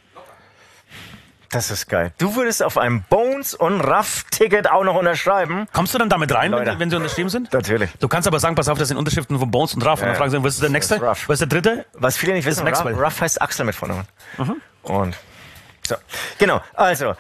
S3: Das ist geil. Du würdest auf einem Bones- und Raff-Ticket auch noch unterschreiben.
S2: Kommst du dann damit rein, wenn sie unterschrieben sind?
S3: Natürlich.
S2: Du kannst aber sagen, pass auf, das sind Unterschriften von Bones und Raff. Und dann fragen sie, was ist der nächste? Was ist der dritte?
S3: Was viele nicht wissen, Raff heißt Axel mit Vornamen. Und so. Genau, also,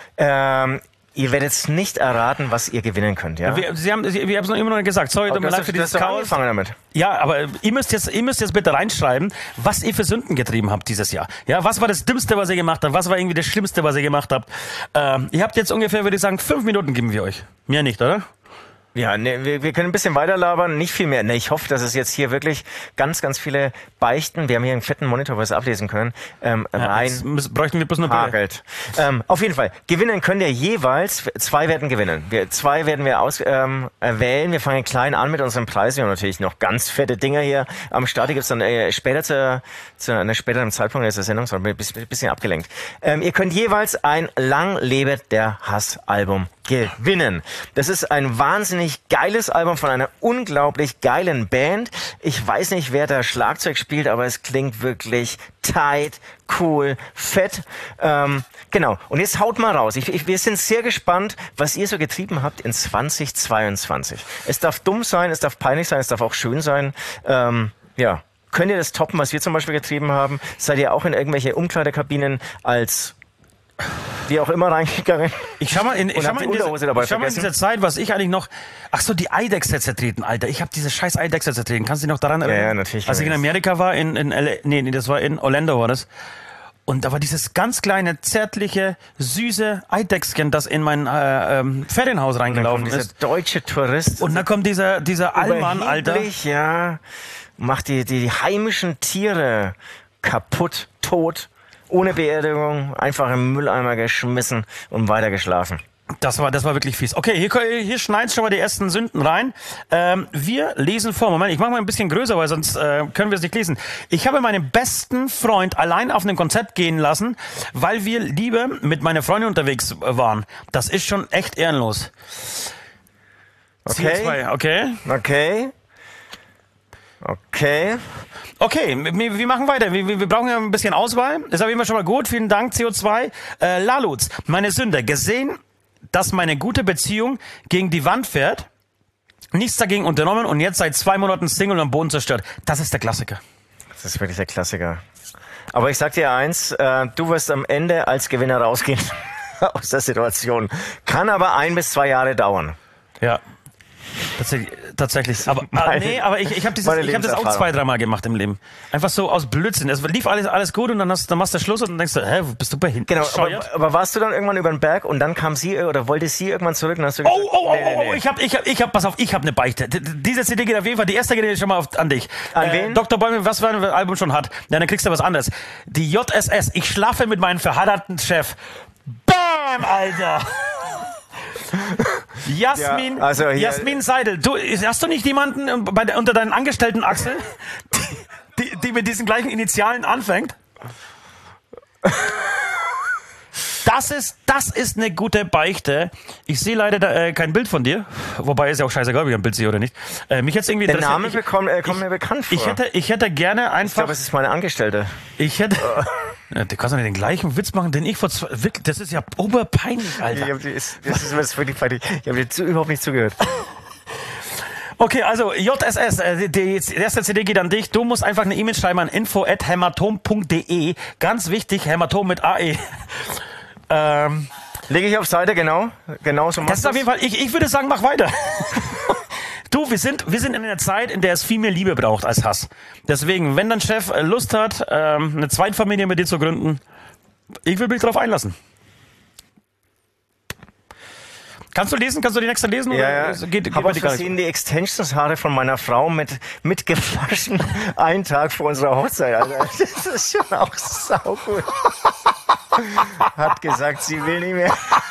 S3: ihr werdet es nicht erraten, was ihr gewinnen könnt, ja?
S2: Wir haben es noch immer noch nicht gesagt. Sorry, tut mir leid für dieses Chaos.
S3: Angefangen damit.
S2: Ja, aber ihr müsst jetzt bitte reinschreiben, was ihr für Sünden getrieben habt dieses Jahr. Ja, was war das Dümmste, was ihr gemacht habt? Was war irgendwie das Schlimmste, was ihr gemacht habt? Ihr habt jetzt ungefähr, würde ich sagen, 5 Minuten geben wir euch. Mehr nicht, oder?
S3: Ja, ne, wir können ein bisschen weiter labern, nicht viel mehr. Ne, ich hoffe, dass es jetzt hier wirklich ganz, ganz viele Beichten, wir haben hier einen fetten Monitor, wo wir es ablesen können,
S2: bräuchten wir bloß eine
S3: hagelt. Auf jeden Fall, gewinnen können wir jeweils, 2 werden gewinnen. 2 werden wir wählen. Wir fangen klein an mit unseren Preisen. Wir haben natürlich noch ganz fette Dinger hier am Start. Die gibt es dann später zu einem späteren Zeitpunkt der Sendung, sondern ein bisschen abgelenkt. Ihr könnt jeweils ein Lang lebe der Hass Album gewinnen. Das ist ein wahnsinnig geiles Album von einer unglaublich geilen Band. Ich weiß nicht, wer da Schlagzeug spielt, aber es klingt wirklich tight, cool, fett. Genau. Und jetzt haut mal raus. Wir sind sehr gespannt, was ihr so getrieben habt in 2022. Es darf dumm sein, es darf peinlich sein, es darf auch schön sein. Ja. Könnt ihr das toppen, was wir zum Beispiel getrieben haben? Seid ihr auch in irgendwelche Umkleidekabinen als wie auch immer reingegangen?
S2: Ich schau mal in dieser Zeit, was ich eigentlich noch... Ach so, die Eidex-Sets zertreten, Alter. Ich habe diese scheiß Eidex-Sets zertreten. Kannst du dich noch daran erinnern?
S3: Ja, natürlich.
S2: Als ich in Amerika war, das war in Orlando, war das. Und da war dieses ganz kleine, zärtliche, süße Eidechschen, das in mein Ferienhaus reingelaufen ist.
S3: Dieser deutsche Tourist.
S2: Und dann kommt dieser Allmann, Alter.
S3: Ja, macht die heimischen Tiere kaputt, tot. Ohne Beerdigung, einfach im Mülleimer geschmissen und weiter geschlafen.
S2: Das war wirklich fies. Okay, hier schneid's schon mal die ersten Sünden rein. Wir lesen vor. Moment, ich mache mal ein bisschen größer, weil sonst können wir es nicht lesen. Ich habe meinen besten Freund allein auf ein Konzert gehen lassen, weil wir lieber mit meiner Freundin unterwegs waren. Das ist schon echt ehrenlos.
S3: Okay.
S2: CO2, okay. Okay, wir machen weiter. Wir brauchen ja ein bisschen Auswahl. Das ist auf jeden Fall schon mal gut. Vielen Dank, CO2. Laluz, meine Sünde. Gesehen, dass meine gute Beziehung gegen die Wand fährt. Nichts dagegen unternommen und jetzt seit 2 Monaten Single und am Boden zerstört. Das ist der Klassiker.
S3: Das ist wirklich der Klassiker. Aber ich sag dir eins, du wirst am Ende als Gewinner rausgehen aus der Situation. Kann aber 1 bis 2 Jahre dauern.
S2: Ja. Tatsächlich. Aber ich habe das auch 2-3 Mal gemacht im Leben. Einfach so aus Blödsinn. Es lief alles gut und dann machst du Schluss und dann denkst du, hä, bist du behindert?
S3: Genau, aber warst du dann irgendwann über den Berg und dann kam sie oder wollte sie irgendwann zurück und hast du
S2: gesagt,
S3: nee.
S2: pass auf, ich habe eine Beichte. Diese CD geht auf jeden Fall, die erste geht schon mal an dich.
S3: An wen?
S2: Dr. Bäume, was für ein Album schon hat. Ja, dann kriegst du was anderes. Die JSS, ich schlafe mit meinem verheirateten Chef. Bam, Alter! Jasmin, Jasmin Seidel, hast du nicht jemanden unter deinen Angestellten, Axel, die mit diesen gleichen Initialen anfängt? Das ist eine gute Beichte. Ich sehe leider kein Bild von dir. Wobei ist ja auch scheißegal, ob ich ein Bild sehe oder nicht. Mich jetzt irgendwie
S3: der Name kommt mir bekannt vor.
S2: Ich hätte gerne einfach... Ich
S3: glaube, es ist meine Angestellte.
S2: Du kannst doch nicht den gleichen Witz machen, den ich wirklich, das ist ja oberpeinlich, Alter.
S3: Das ist wirklich peinlich. Ich habe dir überhaupt nicht zugehört.
S2: Okay, also JSS, die erste CD geht an dich. Du musst einfach eine E-Mail schreiben an info@hämatom.de. Ganz wichtig, Hämatom mit AE.
S3: Lege ich auf Seite, genau so.
S2: Das ist auf jeden Fall, ich würde sagen, mach weiter. Du, wir sind in einer Zeit, in der es viel mehr Liebe braucht als Hass. Deswegen, wenn dein Chef Lust hat, eine Zweitfamilie mit dir zu gründen, ich will mich darauf einlassen. Kannst du lesen? Kannst du die nächste lesen?
S3: Ja. Ich habe aus Versehen die Extensionshaare von meiner Frau mitgewaschen, einen Tag vor unserer Hochzeit. Also, das ist schon auch saugut. Hat gesagt, sie will nicht mehr.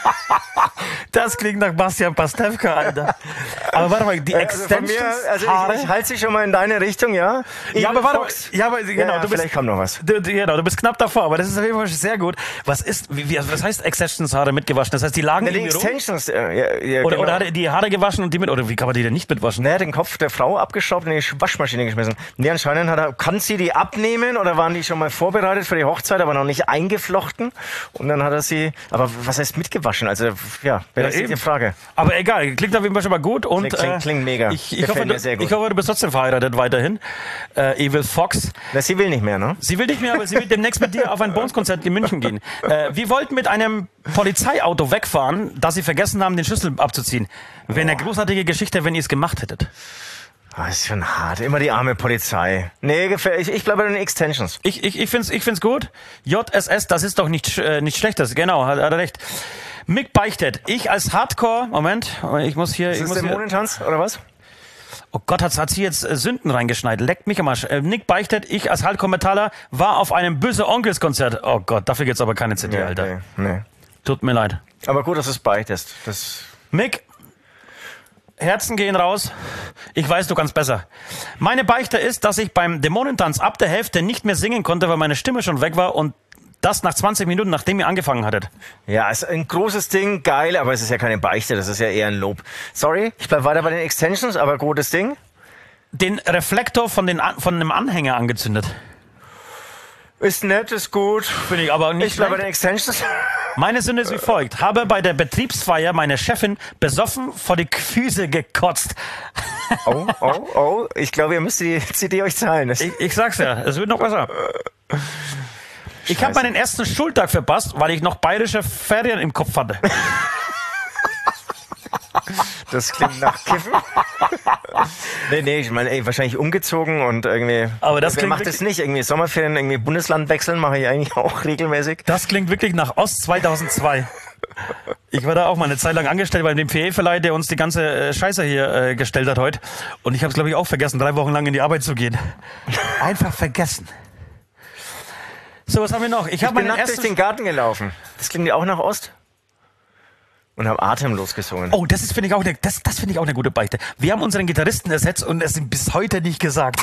S2: Das klingt nach Bastian Pastewka, Alter. Aber warte mal, die Extensionshaare...
S3: Ich halte sie schon mal in deine Richtung, ja?
S2: Ja, aber warte mal. Genau,
S3: vielleicht kommt noch was.
S2: Du bist knapp davor, aber das ist auf jeden Fall sehr gut. Was heißt Extensionshaare mitgewaschen? Das heißt, die lagen
S3: die Extensions, genau.
S2: Oder hat er die Haare gewaschen und oder wie kann man die denn nicht mitwaschen?
S3: Er hat den Kopf der Frau abgeschraubt und in die Waschmaschine geschmissen. Nee, anscheinend kann sie die abnehmen oder waren die schon mal vorbereitet für die Hochzeit, aber noch nicht eingeflochten? Und dann hat er sie, aber was heißt mitgewaschen? Also, wäre das die Frage.
S2: Aber egal, klingt auf jeden Fall schon mal gut. Und,
S3: klingt mega.
S2: Ich hoffe, du bist trotzdem verheiratet weiterhin. Evil Fox.
S3: Sie will nicht mehr, ne?
S2: Sie will nicht mehr, aber sie will demnächst mit dir auf ein Bones-Konzert in München gehen. Wir wollten mit einem Polizeiauto wegfahren, da sie vergessen haben, den Schlüssel abzuziehen. Wäre eine großartige Geschichte, wenn ihr es gemacht hättet.
S3: Das ist schon hart. Immer die arme Polizei. Nee, ich bleibe bei den Extensions.
S2: Ich find's gut. JSS, das ist doch nicht Schlechtes. Genau, hat er recht. Mick beichtet. Ich als Hardcore... Moment, ich muss hier...
S3: Ist das Dämonentanz, oder was?
S2: Oh Gott, hat sie jetzt Sünden reingeschneit. Leckt mich am Arsch. Nick beichtet, ich als Hardcore-Metaller war auf einem Böse Onkels-Konzert. Oh Gott, dafür gibt's aber keine CD, Alter.
S3: Nee.
S2: Tut mir leid.
S3: Aber gut, dass du es beichtest.
S2: Mick, Herzen gehen raus. Ich weiß, du kannst besser. Meine Beichte ist, dass ich beim Dämonentanz ab der Hälfte nicht mehr singen konnte, weil meine Stimme schon weg war und das nach 20 Minuten, nachdem ihr angefangen hattet. Ja,
S3: ist ein großes Ding, geil, aber es ist ja keine Beichte, das ist ja eher ein Lob. Sorry, ich bleib weiter bei den Extensions, aber gutes Ding.
S2: Den Reflektor von einem Anhänger angezündet.
S3: Ist nett, ist gut.
S2: Finde ich aber nicht.
S3: Ich bleib bei den Extensions.
S2: Meine Sünde ist wie folgt. Habe bei der Betriebsfeier meine Chefin besoffen vor die Füße gekotzt.
S3: Oh. Ich glaube, ihr müsst die CD euch zahlen.
S2: Ich sag's ja, es wird noch besser. Ich habe meinen ersten Schultag verpasst, weil ich noch bayerische Ferien im Kopf hatte.
S3: Das klingt nach Kiffen. Nee, ich meine, wahrscheinlich umgezogen und irgendwie...
S2: Aber das
S3: wer macht das nicht? Irgendwie Sommerferien, irgendwie Bundesland wechseln, mache ich eigentlich auch regelmäßig.
S2: Das klingt wirklich nach Ost 2002. Ich war da auch mal eine Zeit lang angestellt bei dem PE-Verleih, der uns die ganze Scheiße hier gestellt hat heute. Und ich habe es, glaube ich, auch vergessen, 3 Wochen lang in die Arbeit zu gehen. Einfach vergessen. So, was haben wir noch? Ich bin
S3: nackt durch den Garten gelaufen. Das klingt ja auch nach Ost. Und habe atemlos gesungen.
S2: Oh, das finde ich auch eine gute Beichte. Wir haben unseren Gitarristen ersetzt und es ihm bis heute nicht gesagt.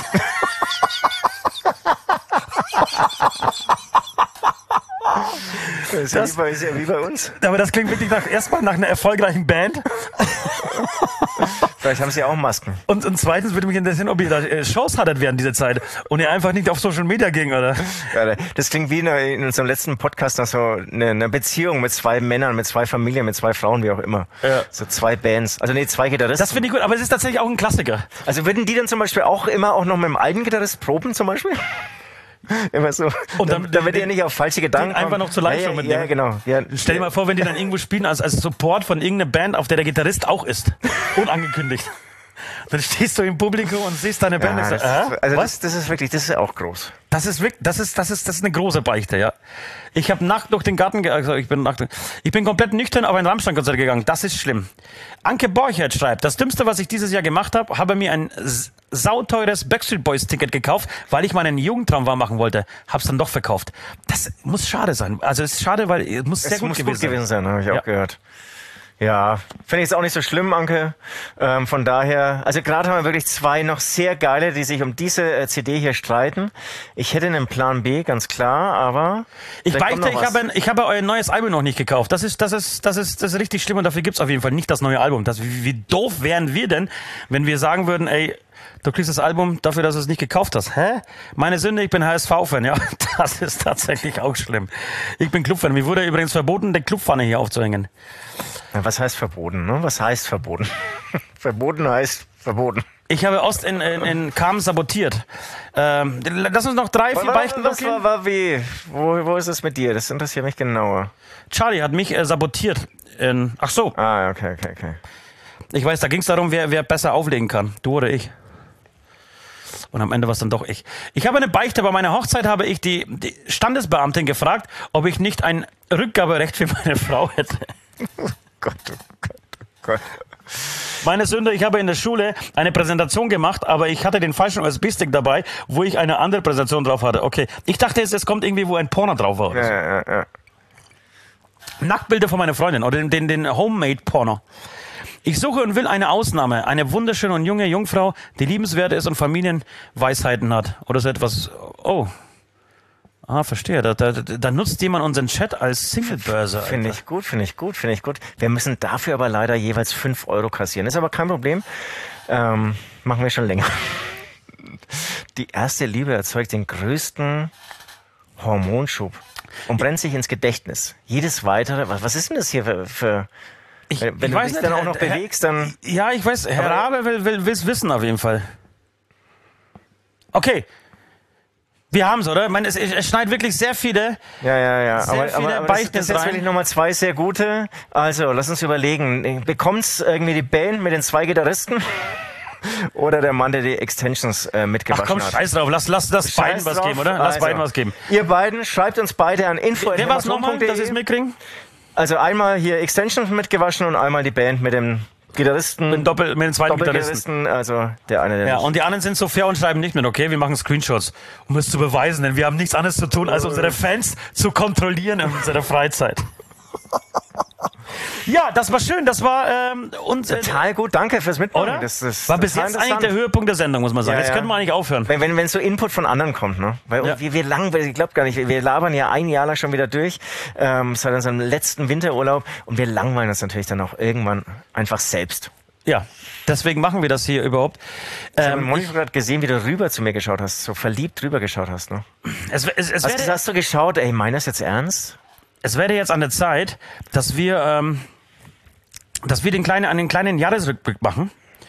S3: Das ist ja wie bei uns.
S2: Aber das klingt wirklich erstmal nach einer erfolgreichen Band.
S3: Vielleicht haben sie auch Masken.
S2: Und zweitens würde mich interessieren, ob ihr da Shows hattet während dieser Zeit und ihr einfach nicht auf Social Media ging, oder?
S3: Ja, das klingt wie in unserem letzten Podcast noch so eine Beziehung mit 2 Männern, mit 2 Familien, mit 2 Frauen, wie auch immer. Ja. So 2 Bands. Also 2 Gitarristen.
S2: Das finde ich gut, aber es ist tatsächlich auch ein Klassiker.
S3: Also würden die dann zum Beispiel auch noch mit dem alten Gitarrist proben zum Beispiel? Immer so. Und damit ihr nicht auf falsche Gedanken
S2: kommt. Einfach noch zur Live-Show mitnehmen.
S3: Ja, genau. Ja.
S2: Stell dir mal vor, wenn die dann irgendwo spielen als Support von irgendeiner Band, auf der der Gitarrist auch ist. Unangekündigt. Dann stehst du im Publikum und siehst deine Band.
S3: Ja,
S2: Und sagst, was?
S3: das ist wirklich, das ist auch groß.
S2: Das ist wirklich, das ist eine große Beichte, ja. Ich habe nackt durch den Garten, ich bin komplett nüchtern auf ein Rammstein-Konzert gegangen. Das ist schlimm. Anke Borchert schreibt, das Dümmste, was ich dieses Jahr gemacht habe, habe mir ein sauteures Backstreet Boys Ticket gekauft, weil ich meinen Jugendtraum wahr machen wollte. Hab's dann doch verkauft. Das muss schade sein. Also es ist schade, weil es muss sehr gut gewesen sein.
S3: Habe ich auch gehört. Ja, finde ich jetzt auch nicht so schlimm, Anke. Von daher, also gerade haben wir wirklich zwei noch sehr geile, die sich um diese CD hier streiten. Ich hätte einen Plan B, ganz klar, aber
S2: ich beichte, ich habe euer neues Album noch nicht gekauft. Das ist richtig schlimm und dafür gibt's auf jeden Fall nicht das neue Album. Wie doof wären wir denn, wenn wir sagen würden, ey, du kriegst das Album dafür, dass du es nicht gekauft hast. Hä? Meine Sünde, ich bin HSV-Fan. Ja, das ist tatsächlich auch schlimm. Ich bin Clubfan. Mir wurde übrigens verboten, eine Clubpfanne hier aufzuhängen.
S3: Ja, was heißt verboten? Ne? Was heißt verboten? Verboten heißt verboten.
S2: Ich habe Ost in Kam sabotiert. Lass uns noch 3, 4 Beichten
S3: wie? Wo ist es mit dir? Das interessiert mich genauer.
S2: Charlie hat mich sabotiert. Ach so.
S3: Ah, okay.
S2: Ich weiß, da ging es darum, wer besser auflegen kann. Du oder ich. Und am Ende war es dann doch ich. Ich habe eine Beichte. Bei meiner Hochzeit habe ich die Standesbeamtin gefragt, ob ich nicht ein Rückgaberecht für meine Frau hätte.
S3: Oh Gott.
S2: Meine Sünde, ich habe in der Schule eine Präsentation gemacht, aber ich hatte den falschen USB-Stick dabei, wo ich eine andere Präsentation drauf hatte. Okay, ich dachte, es kommt irgendwie, wo ein Porno drauf war. Oder so.
S3: Ja.
S2: Nacktbilder von meiner Freundin oder den Homemade-Porno. Ich suche und will eine Ausnahme. Eine wunderschöne und junge Jungfrau, die liebenswert ist und Familienweisheiten hat. Oder so etwas. Oh. Ah, verstehe. Da nutzt jemand unseren Chat als Single-Börse.
S3: Finde ich gut. Wir müssen dafür aber leider jeweils 5 Euro kassieren. Ist aber kein Problem. Machen wir schon länger. Die erste Liebe erzeugt den größten Hormonschub und brennt sich ins Gedächtnis. Jedes weitere, was ist denn das hier für wenn du dich dann auch noch bewegst, dann...
S2: Ja, ich weiß, Herr Rabe will es wissen auf jeden Fall. Okay. Wir haben's, oder? Ich meine, es schneidet wirklich sehr viele.
S3: Ja.
S2: Sehr viele Beichten
S3: das jetzt wirklich nochmal 2 sehr gute. Also, lass uns überlegen. Bekommt's irgendwie die Band mit den 2 Gitarristen? Oder der Mann, der die Extensions mitgewaschen hat?
S2: Ach komm, scheiß drauf. Lass beiden was geben, oder? Lass beiden was geben.
S3: Ihr beiden, schreibt uns beide an info@hämatom.de.
S2: Wer war's nochmal, dass wir es mitkriegen?
S3: Also einmal hier Extensions mitgewaschen und einmal die Band mit dem Gitarristen.
S2: Mit den zweiten Gitarristen.
S3: Also der eine, der
S2: ja,
S3: nicht.
S2: und die anderen sind so fair und schreiben nicht mit, okay? Wir machen Screenshots, um es zu beweisen, denn wir haben nichts anderes zu tun, als unsere Fans zu kontrollieren in unserer Freizeit. Ja, das war schön, das war
S3: total gut, danke fürs Mitmachen.
S2: Oder? Das war bis jetzt eigentlich der Höhepunkt der Sendung, muss man sagen.
S3: Ja,
S2: jetzt könnten wir eigentlich aufhören.
S3: Wenn so Input von anderen kommt, ne? Weil ich glaube gar nicht, wir labern ja ein Jahr lang schon wieder durch, seit unserem letzten Winterurlaub und wir langweilen uns natürlich dann auch irgendwann einfach selbst.
S2: Ja, deswegen machen wir das hier überhaupt.
S3: Ich habe im Monitor gerade gesehen, wie du rüber zu mir geschaut hast, so verliebt rüber geschaut hast, ne? Hast du geschaut, ey, meint das jetzt ernst?
S2: Es wäre jetzt an der Zeit, dass wir einen kleinen Jahresrückblick machen.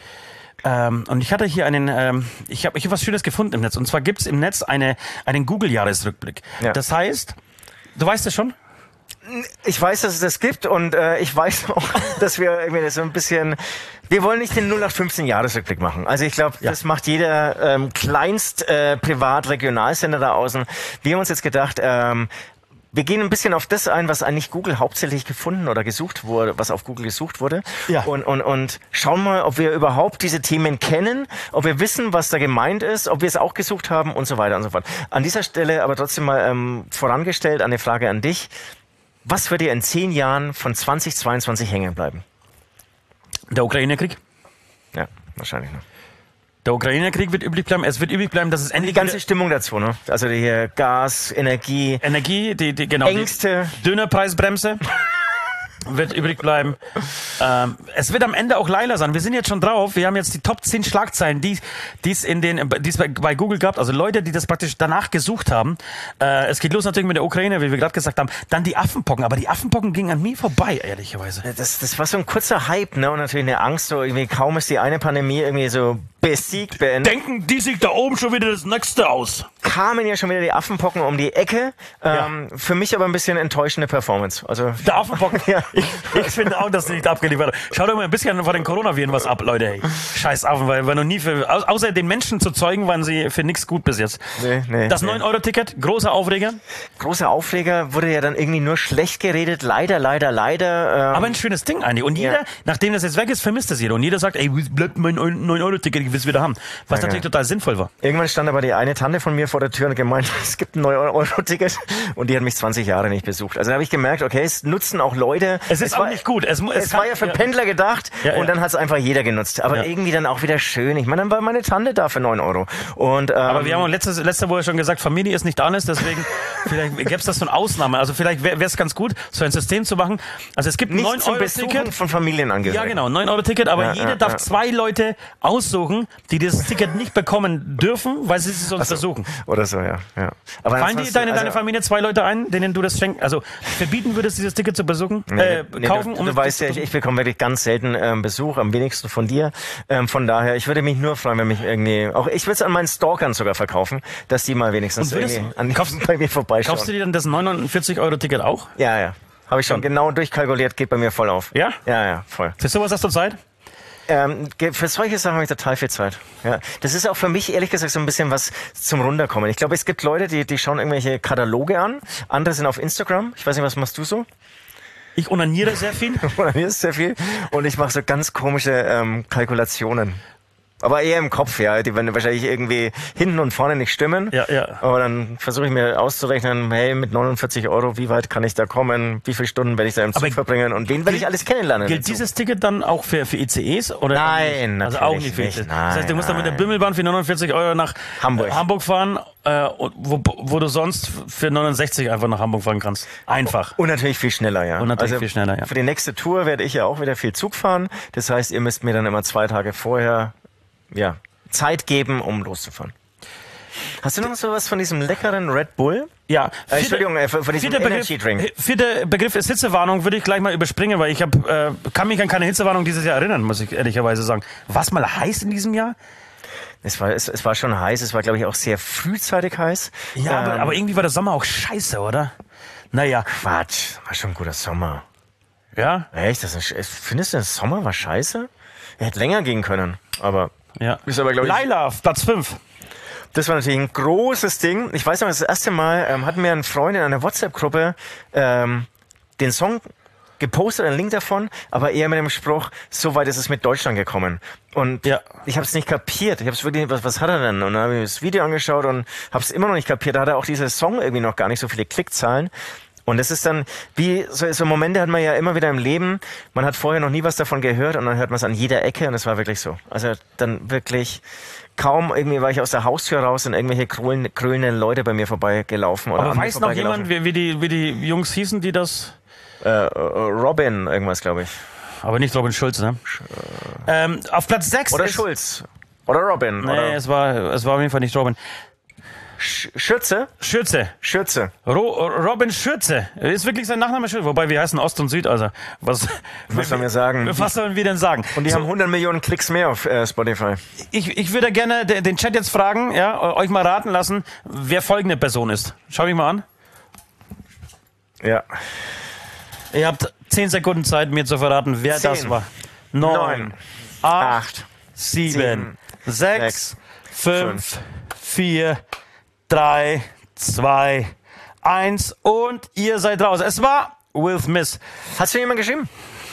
S2: Und ich hatte hier ich habe was Schönes gefunden im Netz. Und zwar gibt es im Netz einen Google-Jahresrückblick. Ja. Das heißt, du weißt es schon?
S3: Ich weiß, dass es das gibt und ich weiß auch, dass wir irgendwie so ein bisschen... Wir wollen nicht den 0815-Jahresrückblick machen. Also ich glaube, das macht jeder kleinst Privat-Regionalsender da außen. Wir haben uns jetzt gedacht... wir gehen ein bisschen auf das ein, was eigentlich Google hauptsächlich gefunden oder gesucht wurde, was auf Google gesucht wurde. Ja. Und schauen mal, ob wir überhaupt diese Themen kennen, ob wir wissen, was da gemeint ist, ob wir es auch gesucht haben und so weiter und so fort. An dieser Stelle aber trotzdem mal vorangestellt eine Frage an dich. Was wird dir in 10 Jahren von 2022 hängen bleiben?
S2: Der Ukraine-Krieg.
S3: Ja, wahrscheinlich noch.
S2: Der Ukraine-Krieg wird übrig bleiben. Es wird übrig bleiben, dass es endlich...
S3: Die ganze Stimmung dazu, ne? Also hier Gas, Energie...
S2: Genau,
S3: Ängste...
S2: Die Dönerpreisbremse wird übrig bleiben. Es wird am Ende auch Laila sein. Wir sind jetzt schon drauf. Wir haben jetzt die Top 10 Schlagzeilen, die es bei Google gab. Also Leute, die das praktisch danach gesucht haben. Es geht los natürlich mit der Ukraine, wie wir gerade gesagt haben. Dann die Affenpocken. Aber die Affenpocken gingen an mir vorbei, ehrlicherweise.
S3: Das war so ein kurzer Hype, ne? Und natürlich eine Angst. So irgendwie kaum ist die eine Pandemie irgendwie so besiegt, beendet.
S2: Denken die sich da oben schon wieder das Nächste aus?
S3: Kamen ja schon wieder die Affenpocken um die Ecke. Für mich aber ein bisschen enttäuschende Performance. Also
S2: der Affenpocken. Ja. Ich finde auch, dass sie nicht nachgeliefert. Schaut doch mal ein bisschen vor den Coronaviren was ab, Leute. Ey. Scheiß auf, weil wir noch nie außer den Menschen zu zeugen, waren sie für nichts gut bis jetzt.
S3: Nee,
S2: das 9-Euro-Ticket, großer Aufreger.
S3: Großer Aufreger, wurde ja dann irgendwie nur schlecht geredet. Leider.
S2: Aber ein schönes Ding eigentlich. Und jeder, nachdem das jetzt weg ist, vermisst das jeder. Und jeder sagt, ey, wo bleibt mein 9-Euro-Ticket, ich will es wieder haben. Was natürlich total sinnvoll war.
S3: Irgendwann stand aber die eine Tante von mir vor der Tür und gemeint, es gibt ein 9-Euro-Ticket und die hat mich 20 Jahre nicht besucht. Also da habe ich gemerkt, okay, es nutzen auch Leute.
S2: Es ist auch nicht gut. Es
S3: war ja für Pendler gedacht und dann hat es einfach jeder genutzt. Aber irgendwie dann auch wieder schön. Ich meine, dann war meine Tante da für 9 Euro. Und,
S2: aber wir haben letzte Woche schon gesagt, Familie ist nicht alles, deswegen vielleicht gäbe es das so eine Ausnahme. Also vielleicht wäre es ganz gut, so ein System zu machen. Also es gibt ein 9-Euro-Ticket
S3: von Familienangehörigen.
S2: Ja genau, 9-Euro-Ticket, aber jeder darf 2 Leute aussuchen, die dieses Ticket nicht bekommen dürfen, weil sie es sonst versuchen.
S3: Oder so, ja. Aber
S2: fallen dir deine Familie 2 Leute ein, denen du das schenkst, also verbieten würdest, dieses Ticket zu besuchen, kaufen?
S3: Du weißt ja, ich bekomme wirklich ganz selten Besuch, am wenigsten von dir. Von daher, ich würde mich nur freuen, wenn mich irgendwie, auch ich würde es an meinen Stalkern sogar verkaufen, dass die mal wenigstens bei mir vorbeischauen.
S2: Kaufst du dir dann das 49-Euro-Ticket auch?
S3: Ja. Habe ich schon genau durchkalkuliert, geht bei mir voll auf.
S2: Ja?
S3: Ja, voll.
S2: Für sowas hast du Zeit?
S3: Für solche Sachen habe ich total viel Zeit. Ja, das ist auch für mich, ehrlich gesagt, so ein bisschen was zum Runterkommen. Ich glaube, es gibt Leute, die schauen irgendwelche Kataloge an. Andere sind auf Instagram. Ich weiß nicht, was machst du so?
S2: Ich onaniere sehr viel.
S3: Und ich mache so ganz komische Kalkulationen. Aber eher im Kopf, ja. Die werden wahrscheinlich irgendwie hinten und vorne nicht stimmen.
S2: Ja.
S3: Aber dann versuche ich mir auszurechnen, hey, mit 49 Euro, wie weit kann ich da kommen? Wie viele Stunden werde ich da im Zug verbringen? Und wen werde ich alles kennenlernen?
S2: Gilt dieses Ticket dann auch für ICEs? Oder
S3: nein,
S2: also auch nicht für ICEs. Das heißt, du musst dann mit der Bimmelbahn für 49 Euro nach Hamburg fahren, wo du sonst für 69 einfach nach Hamburg fahren kannst. Einfach.
S3: Und natürlich viel schneller, ja. Für die nächste Tour werde ich ja auch wieder viel Zug fahren. Das heißt, ihr müsst mir dann immer 2 Tage vorher Zeit geben, um loszufahren. Hast du noch sowas von diesem leckeren Red Bull?
S2: Ja.
S3: Entschuldigung, von diesem Energy Drink.
S2: Vierter Begriff ist Hitzewarnung, würde ich gleich mal überspringen, weil ich kann mich an keine Hitzewarnung dieses Jahr erinnern, muss ich ehrlicherweise sagen. War es mal heiß in diesem Jahr?
S3: Es war schon heiß, es war, glaube ich, auch sehr frühzeitig heiß.
S2: Ja, aber irgendwie war der Sommer auch scheiße, oder? Naja.
S3: Quatsch, war schon ein guter Sommer.
S2: Ja?
S3: Echt? Findest du, der Sommer war scheiße? Er hätte länger gehen können, aber...
S2: Ja.
S3: Ist aber, glaube ich,
S2: Laila, Platz 5.
S3: Das war natürlich ein großes Ding. Ich weiß noch, das erste Mal hat mir ein Freund in einer WhatsApp-Gruppe den Song gepostet, einen Link davon, aber eher mit dem Spruch, so weit ist es mit Deutschland gekommen. Und ich habe es nicht kapiert. Ich habe es wirklich, was hat er denn? Und dann habe ich das Video angeschaut und habe es immer noch nicht kapiert. Da hat er auch dieser Song irgendwie noch gar nicht so viele Klickzahlen. Und es ist dann, wie so Momente hat man ja immer wieder im Leben, man hat vorher noch nie was davon gehört und dann hört man es an jeder Ecke und es war wirklich so. Also dann wirklich kaum, irgendwie war ich aus der Haustür raus und irgendwelche krölenden Leute bei mir vorbeigelaufen.
S2: Aber weiß noch jemand, wie die Jungs hießen, die das?
S3: Robin, irgendwas, glaube ich.
S2: Aber nicht Robin Schulz, ne? Auf Platz 6
S3: Oder Schulz. Oder Robin.
S2: Nee, oder? Es war auf jeden Fall nicht Robin.
S3: Schürze.
S2: Robin Schürze. Ist wirklich sein Nachname Schürze. Wobei wir heißen Ost und Süd, also. Was
S3: sollen wir sagen?
S2: Was sollen wir denn sagen?
S3: Und die haben 100 Millionen Klicks mehr auf Spotify.
S2: Ich würde gerne den Chat jetzt fragen, euch mal raten lassen, wer folgende Person ist. Schau mich mal an.
S3: Ja.
S2: Ihr habt 10 Sekunden Zeit, mir zu verraten, wer
S3: 10,
S2: das war. 9, 8, 7, 6, 5, 4, 3, 2, 1 und ihr seid raus. Es war Will Smith.
S3: Hat schon jemand geschrieben?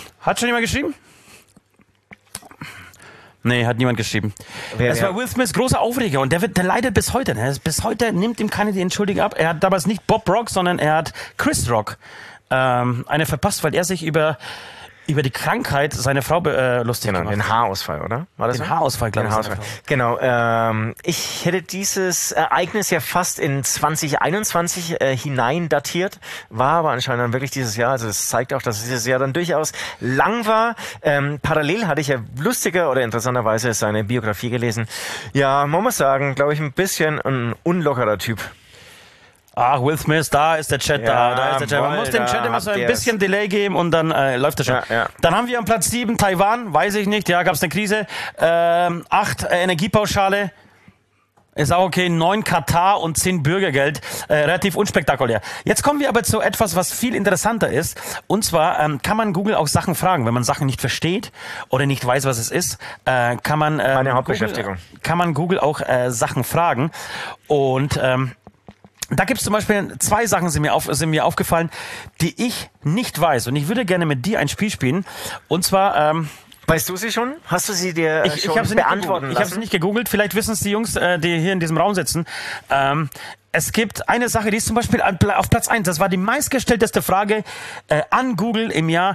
S2: Nee, hat niemand geschrieben. Es war Will Smith, großer Aufreger und der leidet bis heute. Ne? Bis heute nimmt ihm keine die Entschuldigung ab. Er hat damals nicht Bob Rock, sondern er hat Chris Rock eine verpasst, weil er sich über die Krankheit seiner Frau lustig gemacht.
S3: Den Haarausfall, oder? War das
S2: den Haarausfall, glaube ich.
S3: Genau. Ich hätte dieses Ereignis ja fast in 2021 hinein datiert, war aber anscheinend dann wirklich dieses Jahr. Also das zeigt auch, dass dieses Jahr dann durchaus lang war. Parallel hatte ich ja lustiger oder interessanterweise seine Biografie gelesen. Ja, man muss sagen, glaube ich, ein bisschen ein unlockerer Typ.
S2: Ach, Will Smith, da ist der Chat da ist der Chat. Man muss dem Chat immer so ein bisschen Delay geben und dann läuft das schon.
S3: Ja.
S2: Dann haben wir am Platz 7 Taiwan, weiß ich nicht, gab es eine Krise. 8 Energiepauschale. Ist auch okay, 9 Katar und 10 Bürgergeld, relativ unspektakulär. Jetzt kommen wir aber zu etwas, was viel interessanter ist. Und zwar kann man Google auch Sachen fragen, wenn man Sachen nicht versteht oder nicht weiß, was es ist, kann man
S3: Meine Hauptbeschäftigung.
S2: Google auch Sachen fragen. Und da gibt es zum Beispiel 2 Sachen, sind mir aufgefallen, die ich nicht weiß. Und ich würde gerne mit dir ein Spiel spielen. Und zwar
S3: weißt du sie schon? Hast du sie dir schon
S2: ich habe sie
S3: beantworten lassen?
S2: Ich habe sie nicht gegoogelt. Vielleicht wissen es die Jungs, die hier in diesem Raum sitzen. Es gibt eine Sache, die ist zum Beispiel auf Platz 1. Das war die meistgestellteste Frage an Google im Jahr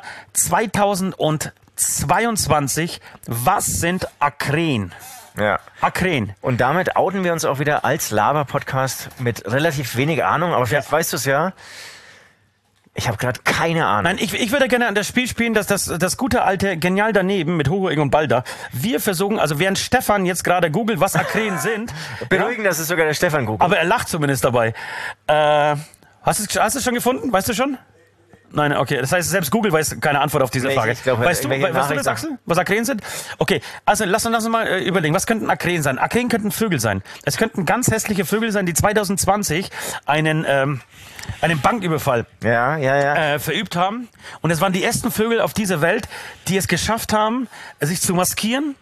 S2: 2022. Was sind Akren?
S3: Ja.
S2: Akren.
S3: Und damit outen wir uns auch wieder als Laber-Podcast mit relativ wenig Ahnung. Aber vielleicht weißt du es ja. Ich habe gerade keine Ahnung.
S2: Nein, ich würde gerne an das Spiel spielen, dass das gute alte Genial daneben mit Hugo Egon Balder. Wir versuchen, also während Stefan jetzt gerade googelt, was Akren sind.
S3: Beruhigen, dass es sogar der Stefan googelt.
S2: Aber er lacht zumindest dabei. Hast du es schon gefunden? Weißt du schon? Nein, okay. Das heißt, selbst Google weiß keine Antwort auf diese Frage.
S3: Ich glaub,
S2: weißt du das, Axel? Was Akren sind? Okay, also lass uns mal überlegen. Was könnten Akren sein? Akren könnten Vögel sein. Es könnten ganz hässliche Vögel sein, die 2020 einen Banküberfall verübt haben. Und es waren die ersten Vögel auf dieser Welt, die es geschafft haben, sich zu maskieren.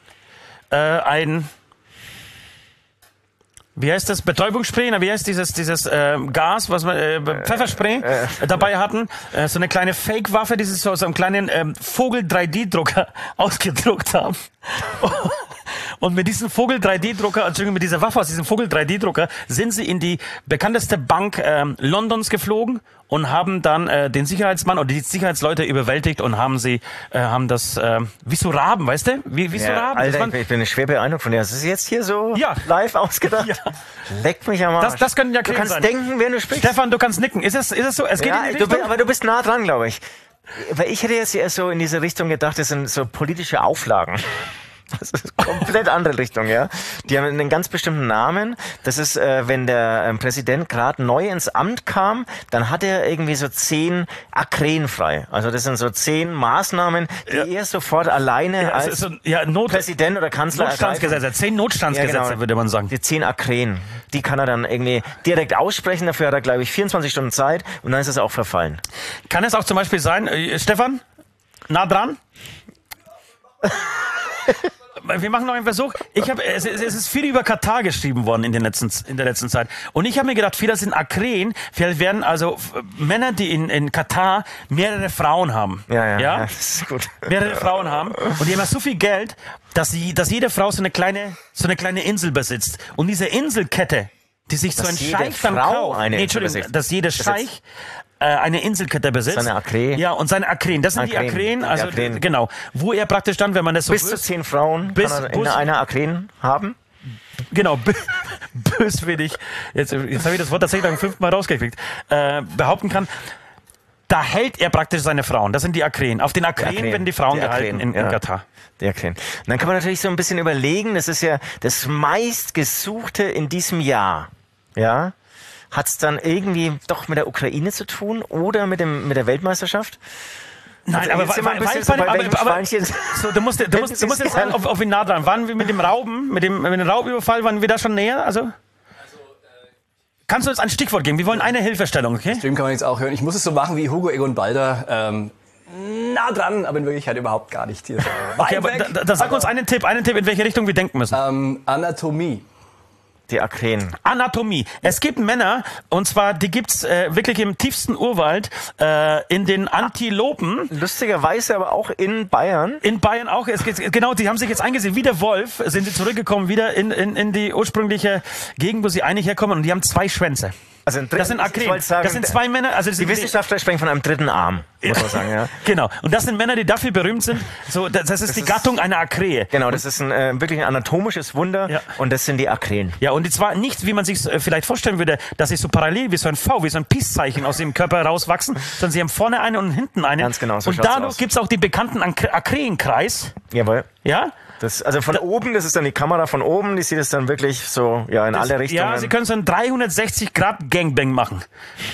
S2: Wie heißt das? Betäubungsspray? Wie heißt dieses Gas, was man Pfefferspray dabei hatten? So eine kleine Fake-Waffe, die sie so einem kleinen Vogel-3D-Drucker ausgedruckt haben. Und mit diesem Vogel-3D-Drucker, Entschuldigung, mit dieser Waffe aus diesem Vogel-3D-Drucker sind sie in die bekannteste Bank Londons geflogen und haben dann den Sicherheitsmann oder die Sicherheitsleute überwältigt und haben das wie so Raben, weißt du? Wie so Raben.
S3: Alter, ich bin schwer beeindruckt von dir. Das ist jetzt hier so live ausgedacht. Ja. Leck mich am Arsch.
S2: Das könnten ja
S3: Du kannst
S2: sein.
S3: denken, wen du sprichst.
S2: Stefan, du kannst nicken. Ist es so? Es geht in die Richtung?
S3: Aber du bist nah dran, glaube ich. Weil ich hätte jetzt eher so in diese Richtung gedacht, das sind so politische Auflagen. Das ist eine komplett andere Richtung, ja. Die haben einen ganz bestimmten Namen. Das ist, wenn der Präsident gerade neu ins Amt kam, dann hat er irgendwie so 10 Akren frei. Also das sind so 10 Maßnahmen, die er sofort alleine als Präsident oder Kanzler
S2: Notstandsgesetze, 10 Notstandsgesetze, würde man sagen.
S3: Die 10 Akren, die kann er dann irgendwie direkt aussprechen. Dafür hat er, glaube ich, 24 Stunden Zeit und dann ist es auch verfallen.
S2: Kann es auch zum Beispiel sein, Stefan, nah dran? Wir machen noch einen Versuch. Es ist viel über Katar geschrieben worden in der letzten Zeit. Und ich habe mir gedacht, viele sind Akren. Vielleicht werden also Männer, die in Katar mehrere Frauen haben.
S3: Ja, das ist gut.
S2: Mehrere Frauen haben. Und die haben ja so viel Geld, dass jede Frau so eine kleine Insel besitzt. Und diese Inselkette, die sich so ein Scheich dann kauft. Dass jeder Scheich eine Inselkette besitzt.
S3: Seine Akren.
S2: Ja, und seine Akren. Das sind die Akren, also genau. Wo er praktisch dann, wenn man das so
S3: bis zu 10 Frauen kann er in einer Akren haben.
S2: Genau, böswillig, jetzt habe ich das Wort tatsächlich beim 5. Mal rausgekriegt, behaupten kann, da hält er praktisch seine Frauen. Das sind die Akren. Auf den Akren werden die Frauen gehalten in Katar.
S3: Die Akren. Dann kann man natürlich so ein bisschen überlegen, das ist ja das meistgesuchte in diesem Jahr. Ja? Hat es dann irgendwie doch mit der Ukraine zu tun oder mit der Weltmeisterschaft?
S2: Nein, aber du musst jetzt sagen, auf wie nah dran. Waren wir mit dem Raubüberfall, waren wir da schon näher? Also kannst du uns ein Stichwort geben? Wir wollen eine Hilfestellung, okay?
S4: Stream kann man jetzt auch hören. Ich muss es so machen wie Hugo Egon Balder. Nah dran, aber in Wirklichkeit überhaupt gar nicht. Hier
S2: okay, aber da sag uns einen Tipp, in welche Richtung wir denken müssen.
S4: Anatomie.
S3: Die Akren.
S2: Anatomie. Es gibt Männer, und zwar, die gibt's wirklich im tiefsten Urwald, in den Antilopen.
S3: Lustigerweise aber auch in Bayern.
S2: In Bayern auch. Genau, die haben sich jetzt eingesehen. Wie der Wolf sind sie zurückgekommen, wieder in die ursprüngliche Gegend, wo sie eigentlich herkommen. Und die haben 2 Schwänze.
S3: Also
S2: das sind Akren. Das sind 2 Männer. Also
S3: die Wissenschaftler sprechen von einem 3. Arm, muss man sagen. Ja.
S2: Genau. Und das sind Männer, die dafür berühmt sind. So, das ist die Gattung einer Akree.
S3: Genau, das ist wirklich ein anatomisches Wunder. Ja. Und das sind die Akren.
S2: Ja, und zwar nicht, wie man sich vielleicht vorstellen würde, dass sie so parallel wie so ein V, wie so ein Peace-Zeichen aus dem Körper rauswachsen, sondern sie haben vorne einen und hinten einen.
S3: Ganz genau, so
S2: und dadurch gibt es auch die bekannten Akreenkreis.
S3: Jawohl.
S2: Ja?
S3: Also von oben, das ist dann die Kamera von oben, die sieht es dann wirklich so in alle Richtungen.
S2: Ja, sie können so einen 360-Grad-Gangbang machen.